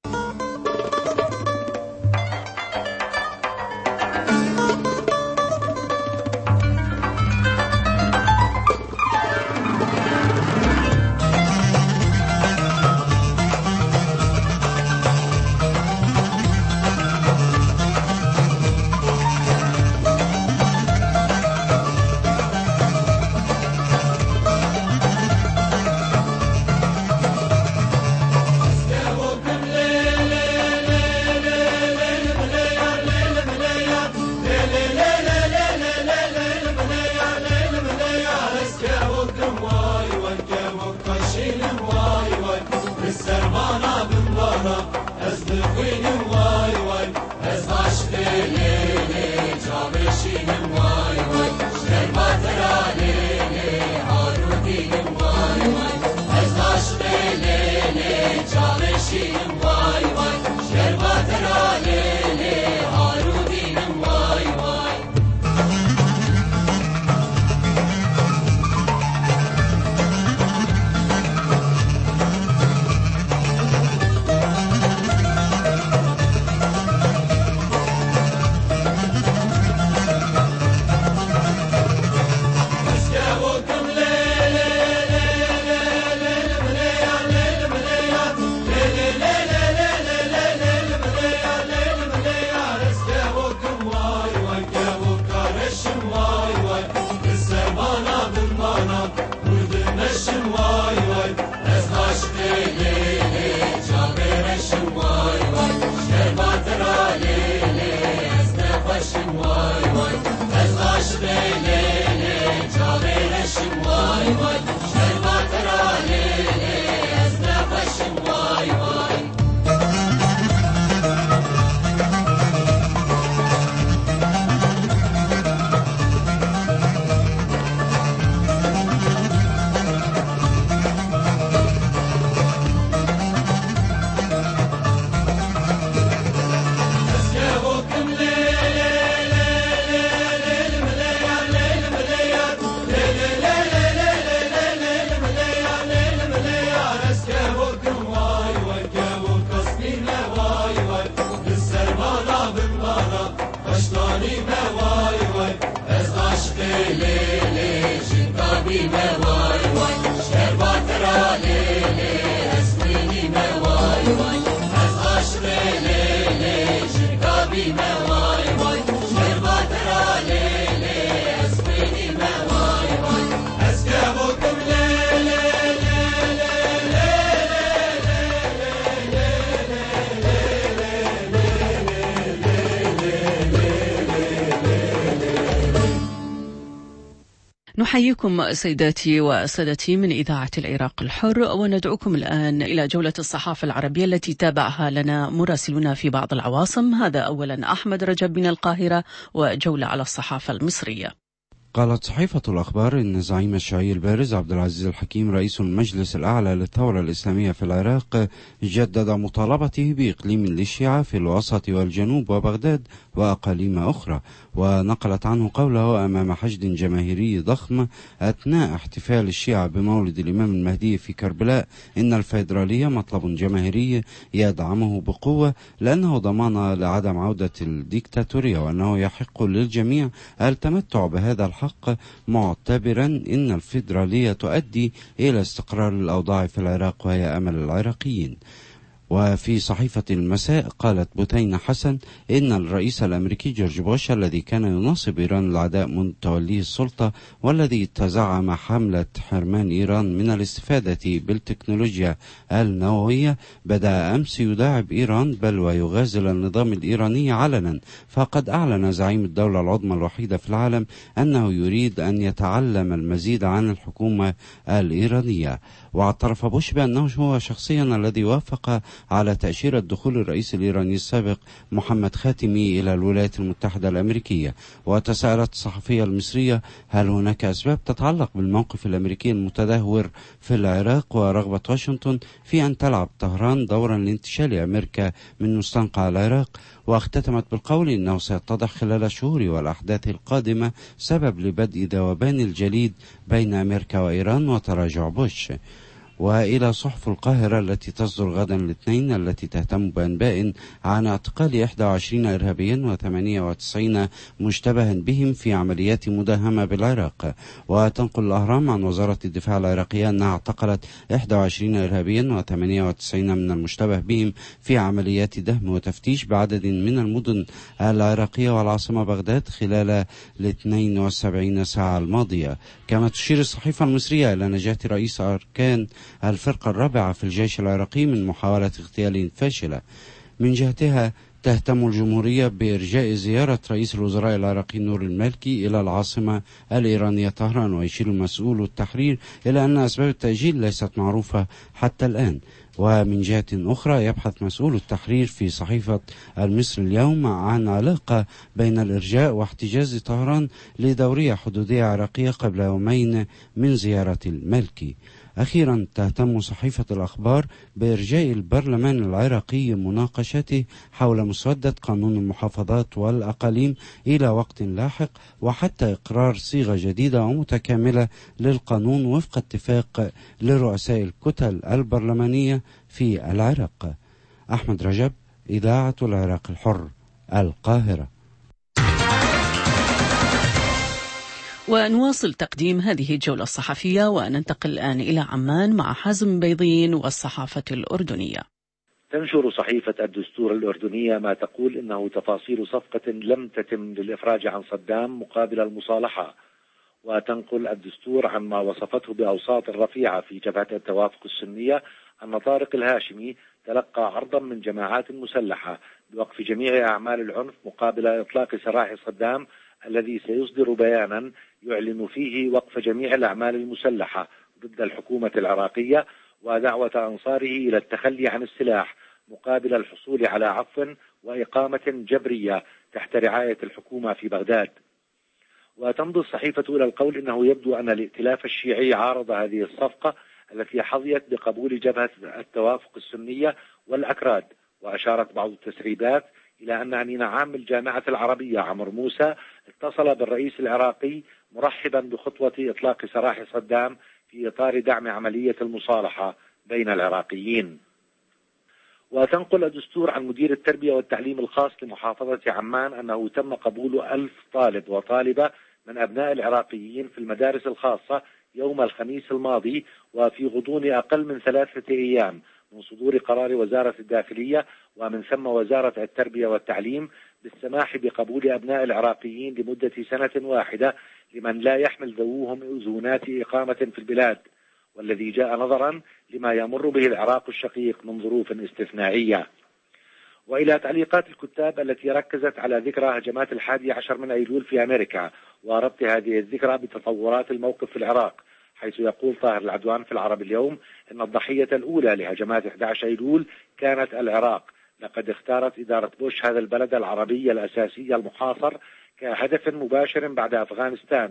نحييكم سيداتي وسادتي من إذاعة العراق الحر، وندعوكم الآن إلى جولة الصحافة العربية التي تابعها لنا مراسلنا في بعض العواصم. هذا أولا أحمد رجب من القاهرة، وجولة على الصحافة المصرية. قالت صحيفة الأخبار إن زعيم الشيعي البارز عبد العزيز الحكيم رئيس المجلس الأعلى للثورة الإسلامية في العراق جدد مطالبته بإقليم للشيعة في الوسط والجنوب وبغداد وأقاليم أخرى، ونقلت عنه قوله أمام حشد جماهيري ضخم أثناء احتفال الشيعة بمولد الإمام المهدي في كربلاء إن الفيدرالية مطلب جماهيري يدعمه بقوة لأنه ضمان لعدم عودة الديكتاتورية، وأنه يحق للجميع التمتع بهذا الحق، معتبرا إن الفيدرالية تؤدي إلى استقرار الأوضاع في العراق وهي أمل العراقيين. وفي صحيفة المساء قالت بثينة حسن إن الرئيس الأمريكي جورج بوش الذي كان يناصب إيران العداء منذ توليه السلطة والذي تزعم حملة حرمان إيران من الاستفادة بالتكنولوجيا النووية بدأ أمس يداعب إيران بل ويغازل النظام الإيراني علنا، فقد أعلن زعيم الدولة العظمى الوحيدة في العالم أنه يريد أن يتعلم المزيد عن الحكومة الإيرانية. واعترف بوش بأنه هو شخصيا الذي وافق على تأشيرة دخول الرئيس الإيراني السابق محمد خاتمي إلى الولايات المتحدة الأمريكية. وتساءلت الصحفية المصرية هل هناك أسباب تتعلق بالموقف الأمريكي المتدهور في العراق ورغبة واشنطن في أن تلعب طهران دورا لانتشال أمريكا من مستنقع العراق، واختتمت بالقول إنه سيتضح خلال الشهور والأحداث القادمة سبب لبدء ذوبان الجليد بين أمريكا وإيران وتراجع بوش. وإلى صحف القاهرة التي تصدر غدا الاثنين التي تهتم بأنباء عن اعتقال 21 إرهابيا و98 مشتبها بهم في عمليات مداهمة بالعراق. وتنقل الأهرام عن وزارة الدفاع العراقية أنها اعتقلت 21 إرهابيا و98 من المشتبه بهم في عمليات دهم وتفتيش بعدد من المدن العراقية والعاصمة بغداد خلال 72 ساعة الماضية. كما تشير الصحيفة المصرية إلى نجاة رئيس أركان الفرقة الرابعة في الجيش العراقي من محاولة اغتيال فاشلة. من جهتها تهتم الجمهورية بإرجاء زيارة رئيس الوزراء العراقي نور المالكي إلى العاصمة الإيرانية طهران، ويشير مسؤول التحرير إلى أن أسباب التأجيل ليست معروفة حتى الآن. ومن جهة أخرى يبحث مسؤول التحرير في صحيفة المصري اليوم عن علاقة بين الإرجاء واحتجاز طهران لدورية حدودية عراقية قبل يومين من زيارة المالكي. أخيرا تهتم صحيفة الأخبار بإرجاء البرلمان العراقي مناقشته حول مسودة قانون المحافظات والأقاليم إلى وقت لاحق، وحتى إقرار صيغة جديدة ومتكاملة للقانون وفق اتفاق لرؤساء الكتل البرلمانية في العراق. أحمد رجب، إذاعة العراق الحر، القاهرة. ونواصل تقديم هذه الجولة الصحفية وننتقل الآن إلى عمان مع حازم بيضين والصحافة الأردنية. تنشر صحيفة الدستور الأردنية ما تقول إنه تفاصيل صفقة لم تتم للإفراج عن صدام مقابل المصالحة، وتنقل الدستور عما وصفته بأوساط رفيعة في جبهة التوافق السنية أن طارق الهاشمي تلقى عرضا من جماعات مسلحة بوقف جميع أعمال العنف مقابل إطلاق سراح صدام الذي سيصدر بيانا يعلن فيه وقف جميع الأعمال المسلحة ضد الحكومة العراقية ودعوة أنصاره إلى التخلي عن السلاح مقابل الحصول على عفو وإقامة جبرية تحت رعاية الحكومة في بغداد. وتمضي الصحيفة إلى القول إنه يبدو أن الائتلاف الشيعي عارض هذه الصفقة التي حظيت بقبول جبهة التوافق السنية والأكراد، وأشارت بعض التسريبات إلى أن أمين عام الجامعة العربية عمرو موسى اتصل بالرئيس العراقي مرحبا بخطوة إطلاق سراح صدام في إطار دعم عملية المصالحة بين العراقيين. وتنقل الدستور عن مدير التربية والتعليم الخاص لمحافظة عمان أنه تم قبول 1000 طالب وطالبة من أبناء العراقيين في المدارس الخاصة يوم الخميس الماضي، وفي غضون أقل من 3 أيام من صدور قرار وزارة الداخلية ومن ثم وزارة التربية والتعليم بالسماح بقبول أبناء العراقيين لمدة 1 سنة لمن لا يحمل ذووهم أذونات إقامة في البلاد، والذي جاء نظرا لما يمر به العراق الشقيق من ظروف استثنائية. وإلى تعليقات الكتاب التي ركزت على ذكرى هجمات 11 من أيلول في أمريكا وربط هذه الذكرى بتطورات الموقف في العراق، حيث يقول طاهر العدوان في العرب اليوم إن الضحية الأولى لهجمات 11 أيلول كانت العراق. لقد اختارت إدارة بوش هذا البلد العربي الأساسي المحاصر كهدف مباشر بعد أفغانستان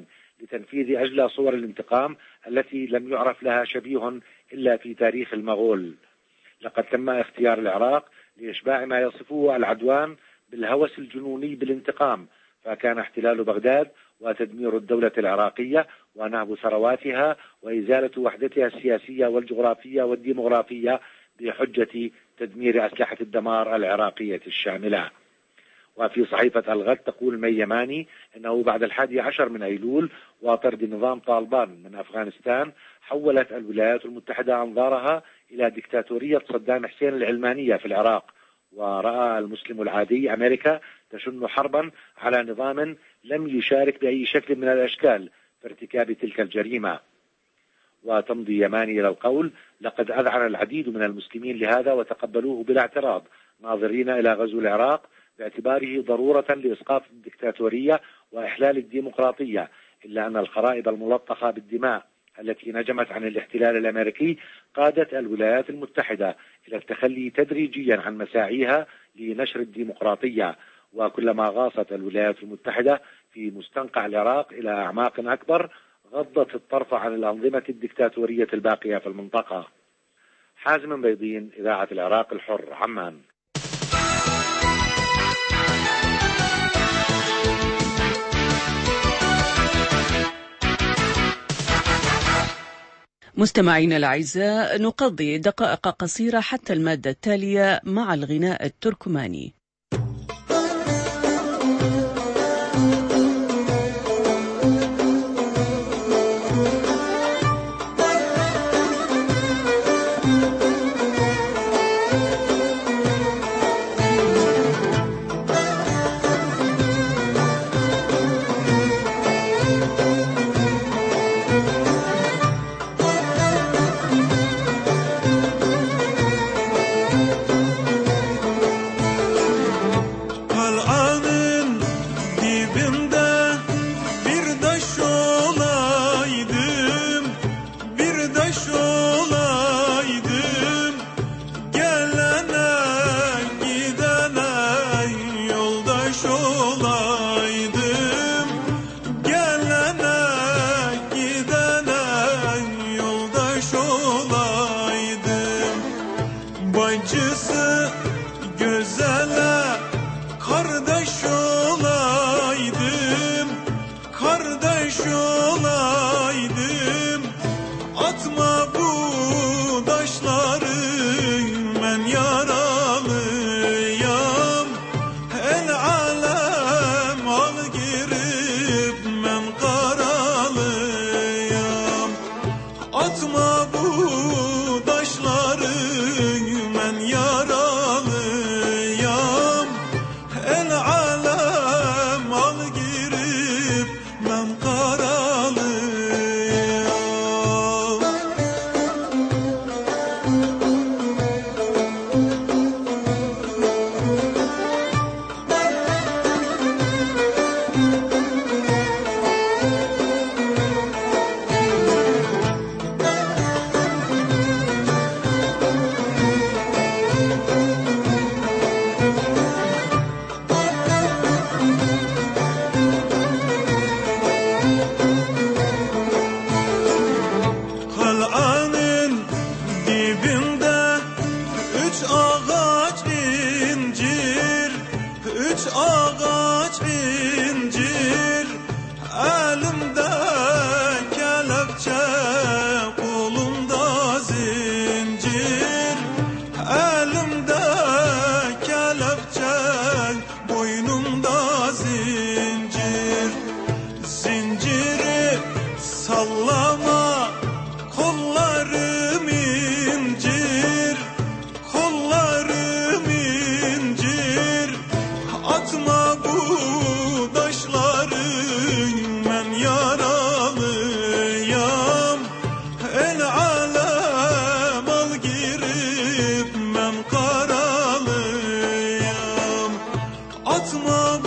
لتنفيذ أجلى صور الانتقام التي لم يعرف لها شبيه إلا في تاريخ المغول. لقد تم اختيار العراق لإشباع ما يصفه العدوان بالهوس الجنوني بالانتقام، فكان احتلال بغداد وتدمير الدولة العراقية ونهب ثرواتها وإزالة وحدتها السياسية والجغرافية والديمغرافية بحجة تدمير أسلحة الدمار العراقية الشاملة. وفي صحيفة الغد تقول مي يماني إنه بعد 11 من أيلول وطرد نظام طالبان من أفغانستان حولت الولايات المتحدة أنظارها إلى ديكتاتورية صدام حسين العلمانية في العراق، ورأى المسلم العادي أمريكا تشن حربا على نظام لم يشارك بأي شكل من الأشكال في ارتكاب تلك الجريمة. وتمضي يماني إلى القول: لقد أذعن العديد من المسلمين لهذا وتقبلوه بلا اعتراض، ناظرين إلى غزو العراق باعتباره ضرورة لإسقاط الدكتاتورية وإحلال الديمقراطية، إلا أن الخرائب الملطخة بالدماء التي نجمت عن الاحتلال الأمريكي قادت الولايات المتحدة إلى التخلي تدريجيا عن مساعيها لنشر الديمقراطية، وكلما غاصت الولايات المتحدة في مستنقع العراق إلى أعماق أكبر غضت الطرف عن الأنظمة الدكتاتورية الباقية في المنطقة. حازم بيضين، إذاعة العراق الحر، عمان. مستمعينا الأعزاء، نقضي دقائق قصيرة حتى المادة التالية مع الغناء التركماني.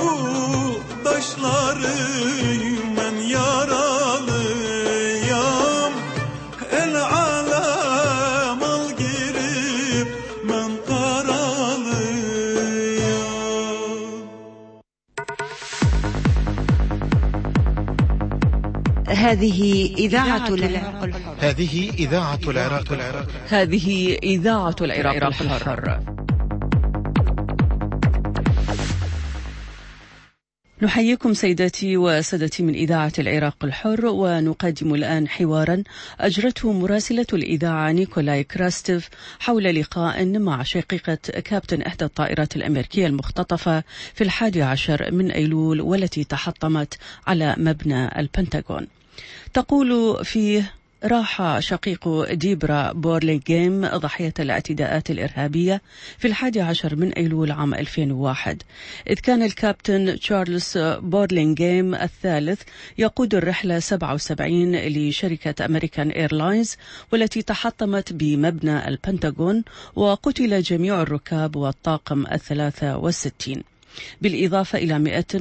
Taşları men yaralıyam. هذه إذاعة العراق الحر. هذه إذاعة العراق الحر. هذه إذاعة العراق الحر. نحييكم سيداتي وسادتي من إذاعة العراق الحر، ونقدم الآن حوارا أجرته مراسلة الإذاعة نيكولاي كراستيف حول لقاء مع شقيقة كابتن إحدى الطائرات الأمريكية المختطفة في 11 من أيلول والتي تحطمت على مبنى البنتاغون. تقول فيه: راح شقيق ديبرا بورلينغهام ضحية الاعتداءات الإرهابية في 11 من أيلول عام 2001، إذ كان الكابتن تشارلز بورلينغهام الثالث يقود الرحلة 77 لشركة أمريكان إيرلاينز والتي تحطمت بمبنى البنتاغون، وقتل جميع الركاب والطاقم 63، بالإضافة إلى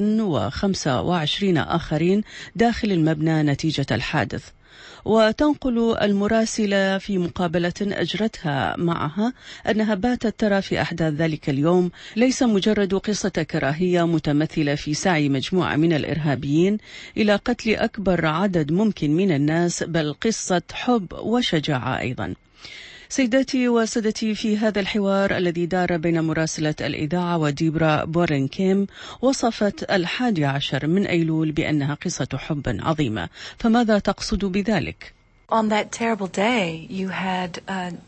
125 آخرين داخل المبنى نتيجة الحادث. وتنقل المراسلة في مقابلة أجرتها معها أنها باتت ترى في أحداث ذلك اليوم ليس مجرد قصة كراهية متمثلة في سعي مجموعة من الإرهابيين إلى قتل أكبر عدد ممكن من الناس، بل قصة حب وشجاعة أيضا. سيداتي وسادتي، في هذا الحوار الذي دار بين مراسلة الإذاعة وديبرا بورلينغهام، وصفت 11 من أيلول بأنها قصة حب عظيمة، فماذا تقصد بذلك؟ On that terrible day you had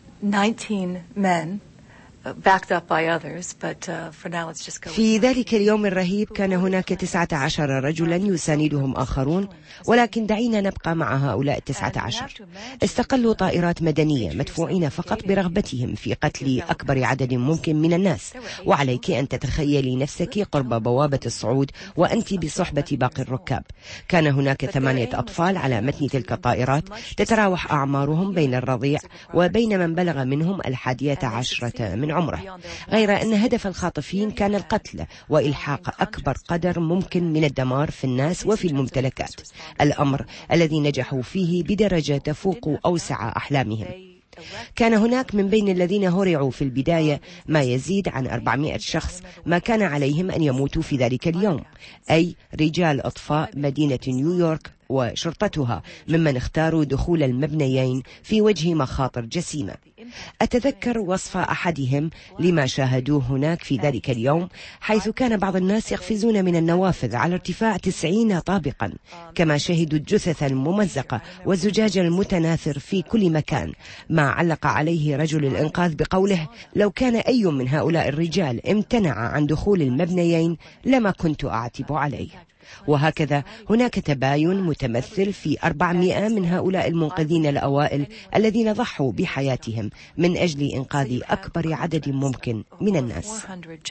19 men backed up by others, but for now let's just go. في ذلك اليوم الرهيب كان هناك 19 رجلا يساندهم آخرون، ولكن دعينا نبقى مع هؤلاء 19. استقلوا طائرات مدنية مدفوعين فقط برغبتهم في قتل أكبر عدد ممكن من الناس، وعليك أن تتخيلي نفسك قرب بوابة الصعود وأنت بصحبة باقي الركاب. كان هناك 8 أطفال على متن تلك الطائرات، تتراوح أعمارهم بين الرضيع وبين من بلغ منهم 11 من عمره، غير أن هدف الخاطفين كان القتل وإلحاق أكبر قدر ممكن من الدمار في الناس وفي الممتلكات، الأمر الذي نجحوا فيه بدرجة تفوق أوسع أحلامهم. كان هناك من بين الذين هرعوا في البداية ما يزيد عن 400 شخص ما كان عليهم أن يموتوا في ذلك اليوم، أي رجال إطفاء مدينة نيويورك وشرطتها، ممن اختاروا دخول المبنيين في وجه مخاطر جسيمة. أتذكر وصف أحدهم لما شاهدوه هناك في ذلك اليوم، حيث كان بعض الناس يقفزون من النوافذ على ارتفاع 90 طابقا، كما شهدوا الجثث الممزقة والزجاج المتناثر في كل مكان، ما علق عليه رجل الإنقاذ بقوله: لو كان أي من هؤلاء الرجال امتنع عن دخول المبنيين لما كنت أعتب عليه. وهكذا هناك تباين متمثل في 400 من هؤلاء المنقذين الأوائل الذين ضحوا بحياتهم من أجل إنقاذ أكبر عدد ممكن من الناس.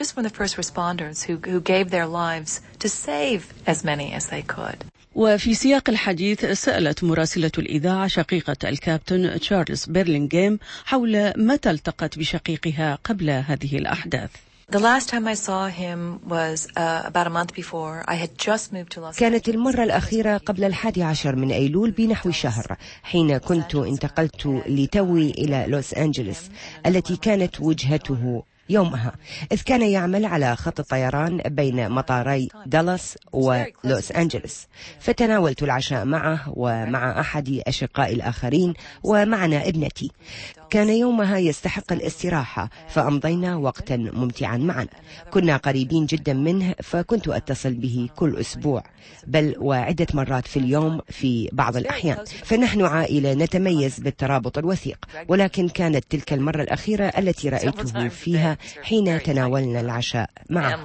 وفي سياق الحديث سألت مراسلة الإذاعة شقيقة الكابتن تشارلز بورلينغهام حول متى التقت بشقيقها قبل هذه الأحداث. كانت المرة الأخيرة قبل 11 من أيلول بنحو شهر، حين كنت انتقلت لتوي إلى لوس أنجلوس التي كانت وجهته يومها، إذ كان يعمل على خط الطيران بين مطاري دالاس ولوس أنجلوس. فتناولت العشاء معه ومع أحد أشقاء الآخرين ومعنا ابنتي. كان يومها يستحق الاستراحة، فأمضينا وقتا ممتعا معا. كنا قريبين جدا منه، فكنت أتصل به كل أسبوع، بل وعدة مرات في اليوم في بعض الأحيان، فنحن عائلة نتميز بالترابط الوثيق. ولكن كانت تلك المرة الأخيرة التي رأيته فيها حين تناولنا العشاء معه.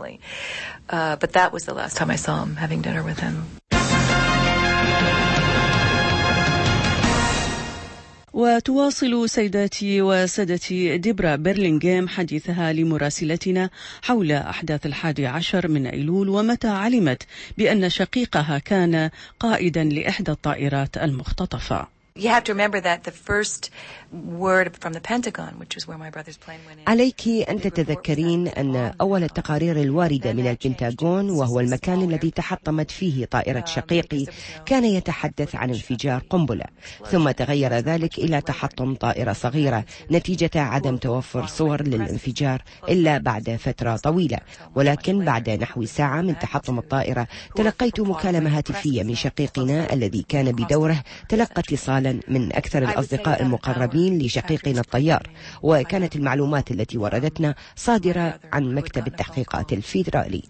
وتواصل سيداتي وسادتي ديبرا بورلينغهام حديثها لمراسلتنا حول أحداث 11 من أيلول، ومتى علمت بأن شقيقها كان قائدا لإحدى الطائرات المختطفة. You have to remember that the first word from the Pentagon, which is where my brother's plane went in. عليك أن تتذكرين أن أول التقارير الواردة من البنتاغون، وهو المكان الذي تحطمت فيه طائرة شقيقي، كان يتحدث عن انفجار قنبلة، ثم تغير ذلك إلى تحطم طائرة صغيرة نتيجة عدم توفر صور للانفجار إلا بعد فترة طويلة. ولكن بعد نحو ساعة من تحطم الطائرة تلقيت مكالمة هاتفية من شقيقنا الذي كان بدوره تلقى اتصالا من أكثر الأصدقاء المقربين لشقيقنا الطيار، وكانت المعلومات التي وردتنا صادرة عن مكتب التحقيقات الفيدرالي.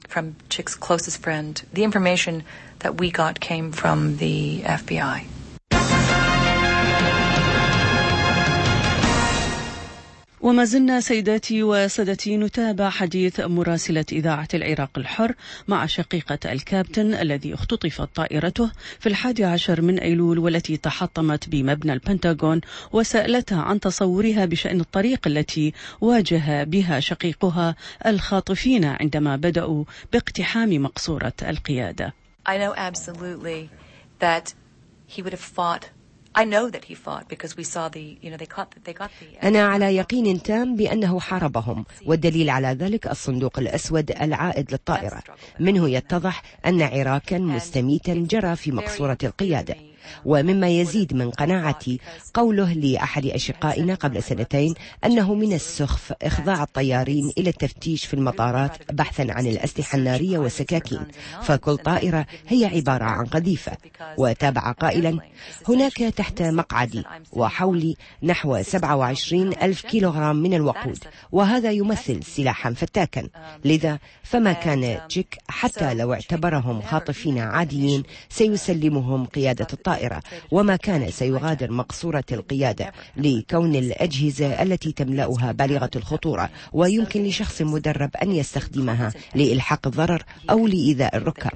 وما زلنا سيداتي وسادتي نتابع حديث مراسلة إذاعة العراق الحر مع شقيقة الكابتن الذي اختطفت طائرته في 11 من أيلول والتي تحطمت بمبنى البنتاغون، وسألتها عن تصورها بشأن الطريق التي واجه بها شقيقها الخاطفين عندما بدأوا باقتحام مقصورة القيادة. I know absolutely that he would have fought. I know that he fought because we saw they got the. أنا على يقين تام بأنه حاربهم، والدليل على ذلك الصندوق الأسود العائد للطائرة، منه يتضح أن عراكا مستميتا جرى في مقصورة القيادة. ومما يزيد من قناعتي قوله لأحد أشقائنا قبل 2 سنين أنه من السخف إخضاع الطيارين إلى التفتيش في المطارات بحثا عن الأسلحة النارية والسكاكين، فكل طائرة هي عبارة عن قذيفة. وتابع قائلا: هناك تحت مقعدي وحولي نحو 27,000 كيلوغرام من الوقود، وهذا يمثل سلاحا فتاكا، لذا فما كان تشيك حتى لو اعتبرهم خاطفين عاديين سيسلمهم قيادة الطائرة، وما كان سيغادر مقصورة القيادة لكون الأجهزة التي تملأها بالغة الخطورة، ويمكن لشخص مدرب أن يستخدمها لإلحاق الضرر أو لإيذاء الركاب.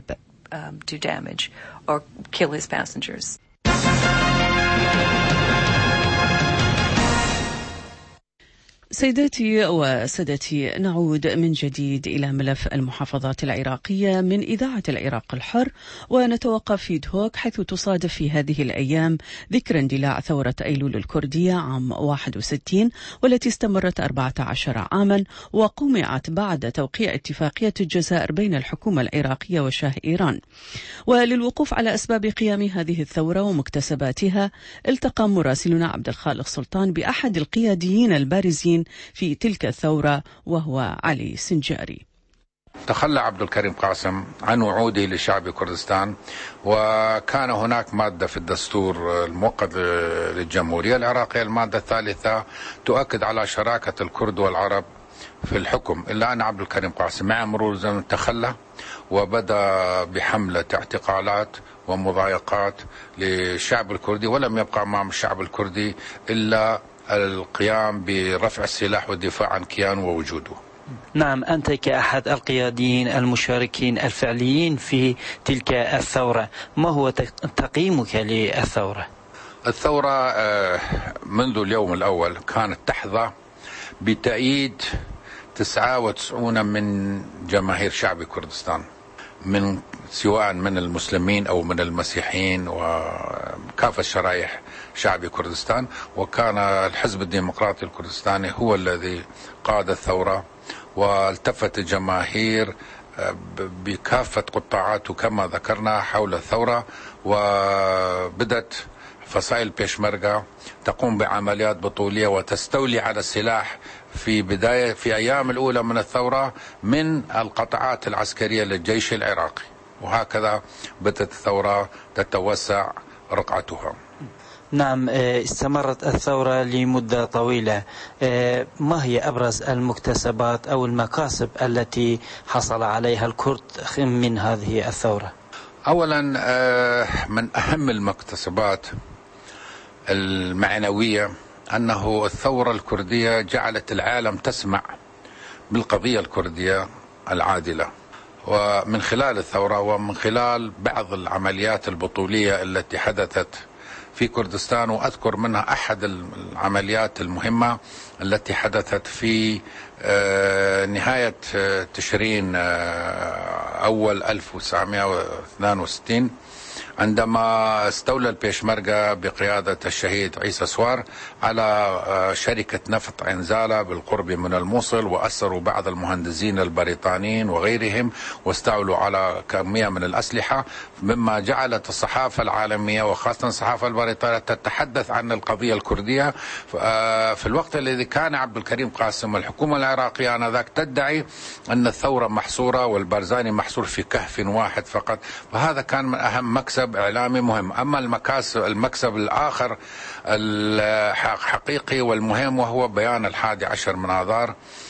سيداتي وسادتي، نعود من جديد إلى ملف المحافظات العراقية من إذاعة العراق الحر، ونتوقف في دهوك حيث تصادف في هذه الأيام ذكرى اندلاع ثورة أيلول الكردية عام 61 والتي استمرت 14 عاما وقمعت بعد توقيع اتفاقية الجزائر بين الحكومة العراقية وشاه إيران. وللوقوف على أسباب قيام هذه الثورة ومكتسباتها التقى مراسلنا عبد الخالق سلطان بأحد القياديين البارزين في تلك الثورة وهو علي سنجاري. تخلى عبد الكريم قاسم عن وعوده لشعب كردستان، وكان هناك مادة في الدستور الموقت للجمهورية العراقية، المادة 3 تؤكد على شراكة الكرد والعرب في الحكم، إلا أن عبد الكريم قاسم مع مرور الزمن تخلى وبدأ بحملة اعتقالات ومضايقات للشعب الكردي، ولم يبقى أمام الشعب الكردي إلا القيام برفع السلاح والدفاع عن كيانه ووجوده. نعم، أنت كأحد القياديين المشاركين الفعليين في تلك الثورة، ما هو تقييمك للثورة؟ الثورة منذ اليوم الأول كانت تحظى بتأييد 99 من جماهير شعب كردستان، من سواء من المسلمين أو من المسيحيين وكافة شرائح شعب كردستان. وكان الحزب الديمقراطي الكردستاني هو الذي قاد الثورة، والتفت الجماهير بكافة قطاعاته كما ذكرنا حول الثورة، وبدت فصائل بيشمركة تقوم بعمليات بطولية وتستولي على السلاح في أيام الأولى من الثورة من القطاعات العسكرية للجيش العراقي، وهكذا بدأت الثورة تتوسع رقعتها. نعم، استمرت الثورة لمدة طويلة. ما هي أبرز المكتسبات أو المكاسب التي حصل عليها الكرد من هذه الثورة؟ أولا، من أهم المكتسبات المعنوية أنه الثورة الكردية جعلت العالم تسمع بالقضية الكردية العادلة، ومن خلال الثورة ومن خلال بعض العمليات البطولية التي حدثت في كردستان، وأذكر منها أحد العمليات المهمة التي حدثت في نهاية تشرين أول 1962، عندما استولى البيشمركة بقيادة الشهيد عيسى سوار على شركة نفط عنزالة بالقرب من الموصل، وأسروا بعض المهندسين البريطانيين وغيرهم، واستولوا على كمية من الأسلحة، مما جعلت الصحافة العالمية وخاصة الصحافة البريطانية تتحدث عن القضية الكردية. في الوقت الذي كان عبد الكريم قاسم والحكومة العراقية آنذاك تدعي أن الثورة محصورة والبرزاني محصور في كهف واحد فقط، وهذا كان من أهم مكسب إعلامي مهم. أما المكسب الآخر الحقيقي والمهم وهو بيان 11 من آذار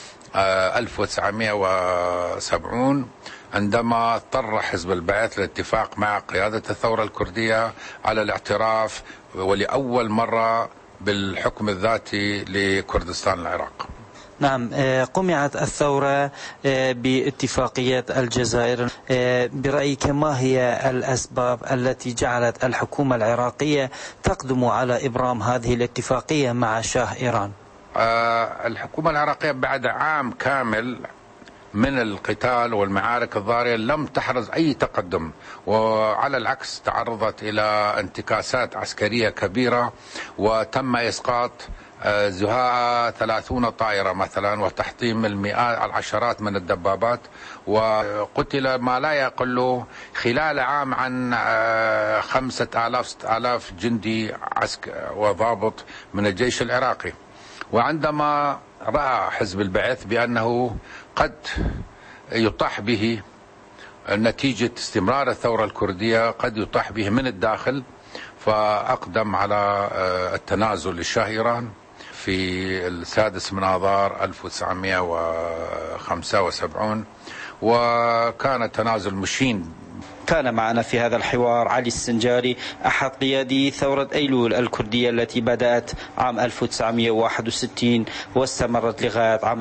1970 عندما اضطر حزب البعث للاتفاق مع قيادة الثورة الكردية على الاعتراف ولأول مرة بالحكم الذاتي لكردستان العراق. نعم، قمعت الثورة باتفاقيات الجزائر. برأيك ما هي الأسباب التي جعلت الحكومة العراقية تقدم على إبرام هذه الاتفاقية مع شاه إيران؟ الحكومة العراقية بعد عام كامل من القتال والمعارك الضارية لم تحرز أي تقدم، وعلى العكس تعرضت إلى انتكاسات عسكرية كبيرة، وتم إسقاط زهاء 30 طائرة مثلا، وتحطيم العشرات من الدبابات، وقتل ما لا يقل خلال عام عن 5000 جندي وضابط من الجيش العراقي. وعندما رأى حزب البعث بأنه قد يطاح به نتيجة استمرار الثورة الكردية، قد يطاح به من الداخل، فأقدم على التنازل للشاه إيران في 6 من آذار 1975، وكان تنازل مشين. كان معنا في هذا الحوار علي السنجاري، أحد قيادي ثورة أيلول الكردية التي بدأت عام 1961 واستمرت لغاية عام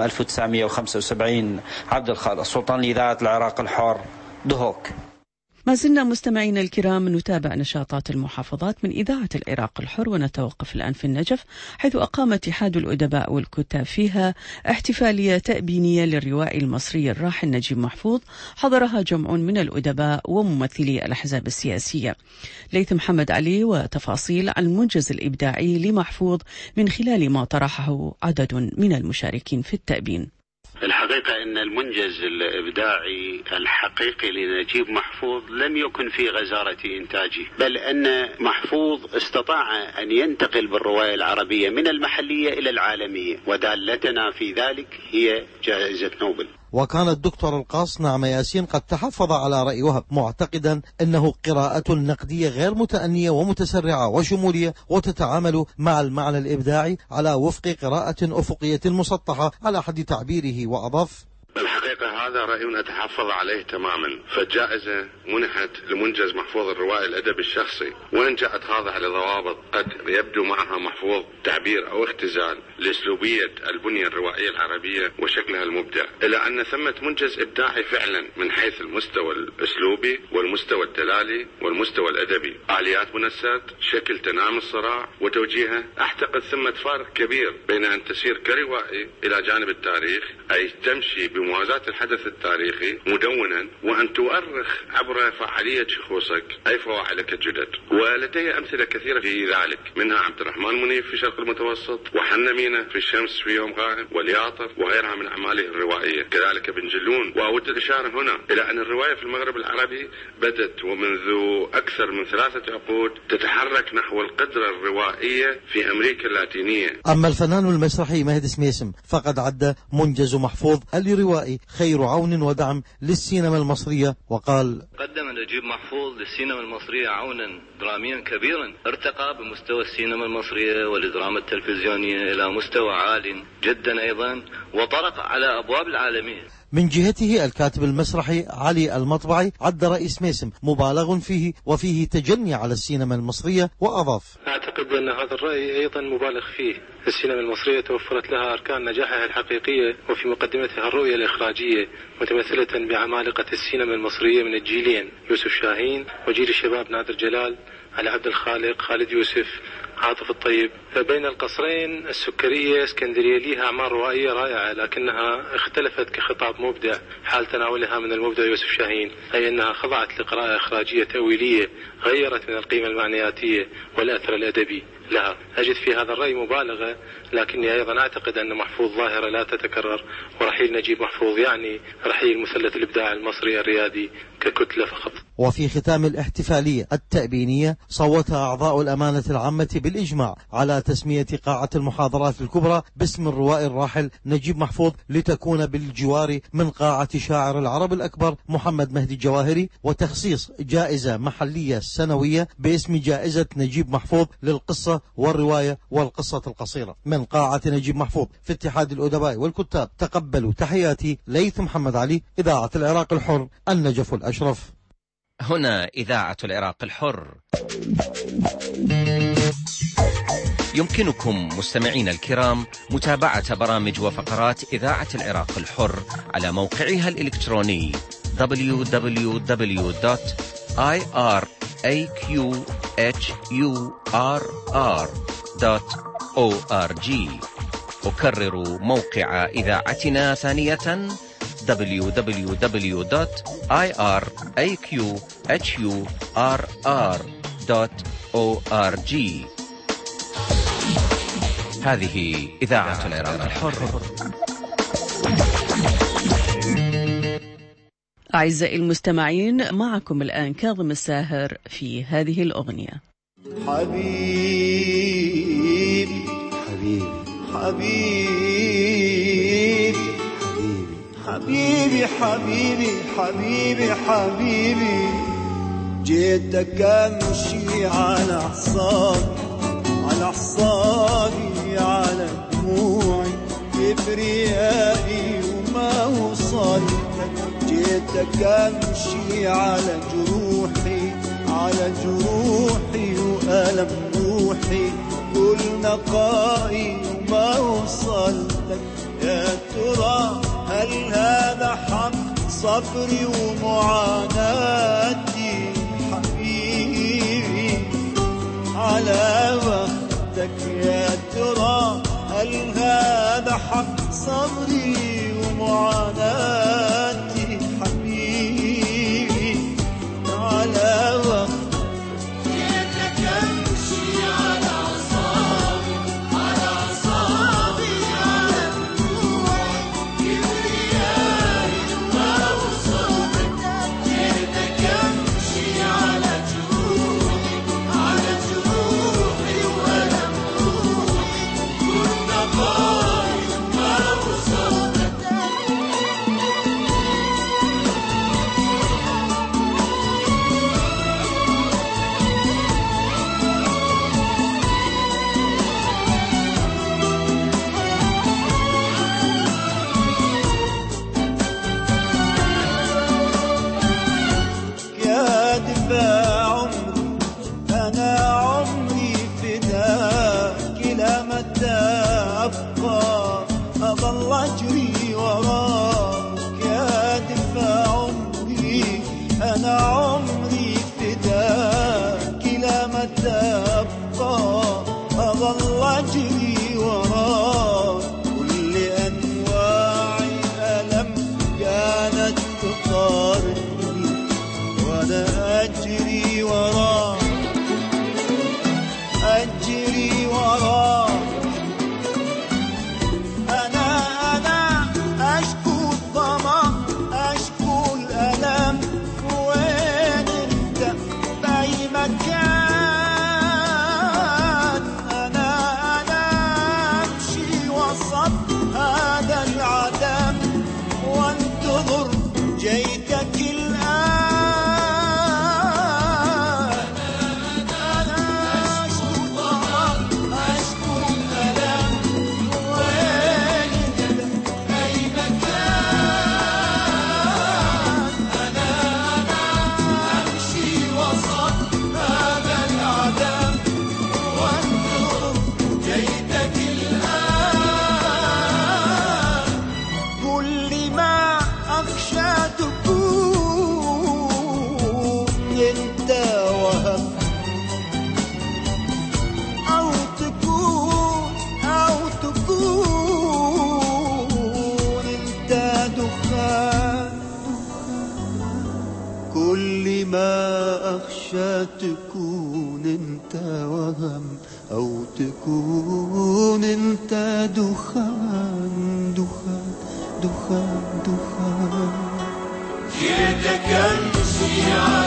1975. عبد الخالق السلطان لإذاعة العراق الحر، دهوك. ما زلنا مستمعين الكرام نتابع نشاطات المحافظات من إذاعة العراق الحر، ونتوقف الآن في النجف، حيث أقام اتحاد الأدباء والكتاب فيها احتفالية تأبينية للروائي المصري الراحل نجيب محفوظ، حضرها جمع من الأدباء وممثلي الأحزاب السياسية. ليث محمد علي وتفاصيل عن المنجز الإبداعي لمحفوظ من خلال ما طرحه عدد من المشاركين في التأبين. الحقيقة أن المنجز الإبداعي الحقيقي لنجيب محفوظ لم يكن في غزارة إنتاجه، بل أن محفوظ استطاع أن ينتقل بالرواية العربية من المحلية إلى العالمية، ودالتنا في ذلك هي جائزة نوبل. وكان الدكتور القاص نعم ياسين قد تحفظ على رأي وهب، معتقدا أنه قراءة نقدية غير متأنية ومتسرعة وشمولية، وتتعامل مع المعنى الإبداعي على وفق قراءة أفقية مسطحة على حد تعبيره. وأضاف: الحقيقة هذا رأي أتحفظ عليه تماما، فالجائزة منحت لمنجز محفوظ الروائي الأدب الشخصي، وإن جاءت خاضعة لضوابط قد يبدو معها محفوظ تعبير أو اختزال لأسلوبية البنية الروائية العربية وشكلها المبدع، إلا أن ثمة منجز إبداعي فعلا من حيث المستوى الأسلوبي والمستوى الدلالي والمستوى الأدبي، آليات منسات، شكل تنام الصراع وتوجيهه. أعتقد ثمة فارق كبير بين أن تسير كروائي إلى جانب التاريخ، أي تمشي بموازاة الحدث التاريخي مدونا، وأن تؤرخ عبر فعالية شخوصك أي فواعلك الجدد. ولدي أمثلة كثيرة في ذلك، منها عبد الرحمن منيف في شرق المتوسط، وحنمينة في الشمس في يوم غائم، والياطر وغيرها من أعماله الروائية، كذلك بن جلون. وأود الإشارة هنا إلى أن الرواية في المغرب العربي بدت ومنذ أكثر من 3 عقود تتحرك نحو القدرة الروائية في أمريكا اللاتينية. أما الفنان المسرحي مهدي سميسم فقد عد منجز محفوظ الروائي خير عون ودعم للسينما المصرية، وقال: قدم نجيب محفوظ للسينما المصرية عونا دراميا كبيرا، ارتقى بمستوى السينما المصرية والدراما التلفزيونية إلى مستوى عال جدا أيضا، وطرق على أبواب العالمية. من جهته الكاتب المسرحي علي المطبعي عد رأي سميسم مبالغ فيه وفيه تجني على السينما المصرية، وأضاف: أعتقد أن هذا الرأي أيضا مبالغ فيه. السينما المصرية توفرت لها أركان نجاحها الحقيقية، وفي مقدمتها الرؤية الإخراجية، متمثلة بعمالقة السينما المصرية من الجيلين: يوسف شاهين، وجيل الشباب نادر جلال، علي عبد الخالق، خالد يوسف، عاطف الطيب. بين القصرين السكرية اسكندرية ليها أعمال روائية رائعة، لكنها اختلفت كخطاب مبدع حال تناولها من المبدع يوسف شاهين، أي أنها خضعت لقراءة إخراجية تأويلية غيرت من القيمة المعنوياتية والأثر الأدبي لها. أجد في هذا الرأي مبالغة، لكني أيضا أعتقد أن محفوظ ظاهرة لا تتكرر، ورحيل نجيب محفوظ يعني رحيل مثلث الإبداع المصري الريادي ككتلة فقط. وفي ختام الاحتفالية التأبينية صوت أعضاء الأمانة العامة بالإجماع على تسمية قاعة المحاضرات الكبرى باسم الروائي الراحل نجيب محفوظ، لتكون بالجوار من قاعة شاعر العرب الأكبر محمد مهدي الجواهري، وتخصيص جائزة محلية سنوية باسم جائزة نجيب محفوظ للقصة والرواية والقصة القصيرة. من قاعة نجيب محفوظ في اتحاد الأدباء والكتاب تقبلوا تحياتي ليث محمد علي، إذاعة العراق الحر، النجف الأشرف. هنا إذاعة العراق الحر. يمكنكم مستمعين الكرام متابعة برامج وفقرات إذاعة العراق الحر على موقعها الإلكتروني www.iraqhurr.org. أكرر موقع إذاعتنا ثانية www.iraqhurr.org. هذه إذاعة العراق الحر. أعزائي المستمعين، معكم الآن كاظم الساهر في هذه الأغنية. حبيبي حبيبي حبيبي حبيبي حبيبي حبيبي حبيبي، جيتك أمشي على حصاني على دموعي كبريائي وما وصلت، جيتك أمشي على جروحي وألم روحي كل نقائي وما وصلت. يا ترى هل هذا حق صبري ومعاناتي حبيبي على وقتك؟ يا ترى هل هذا حق صبري ومعاناتي حبيبي على وقتك؟ عشان تكون انت وهم او تكون انت دخان دخان دخان دخان. جيتك امشي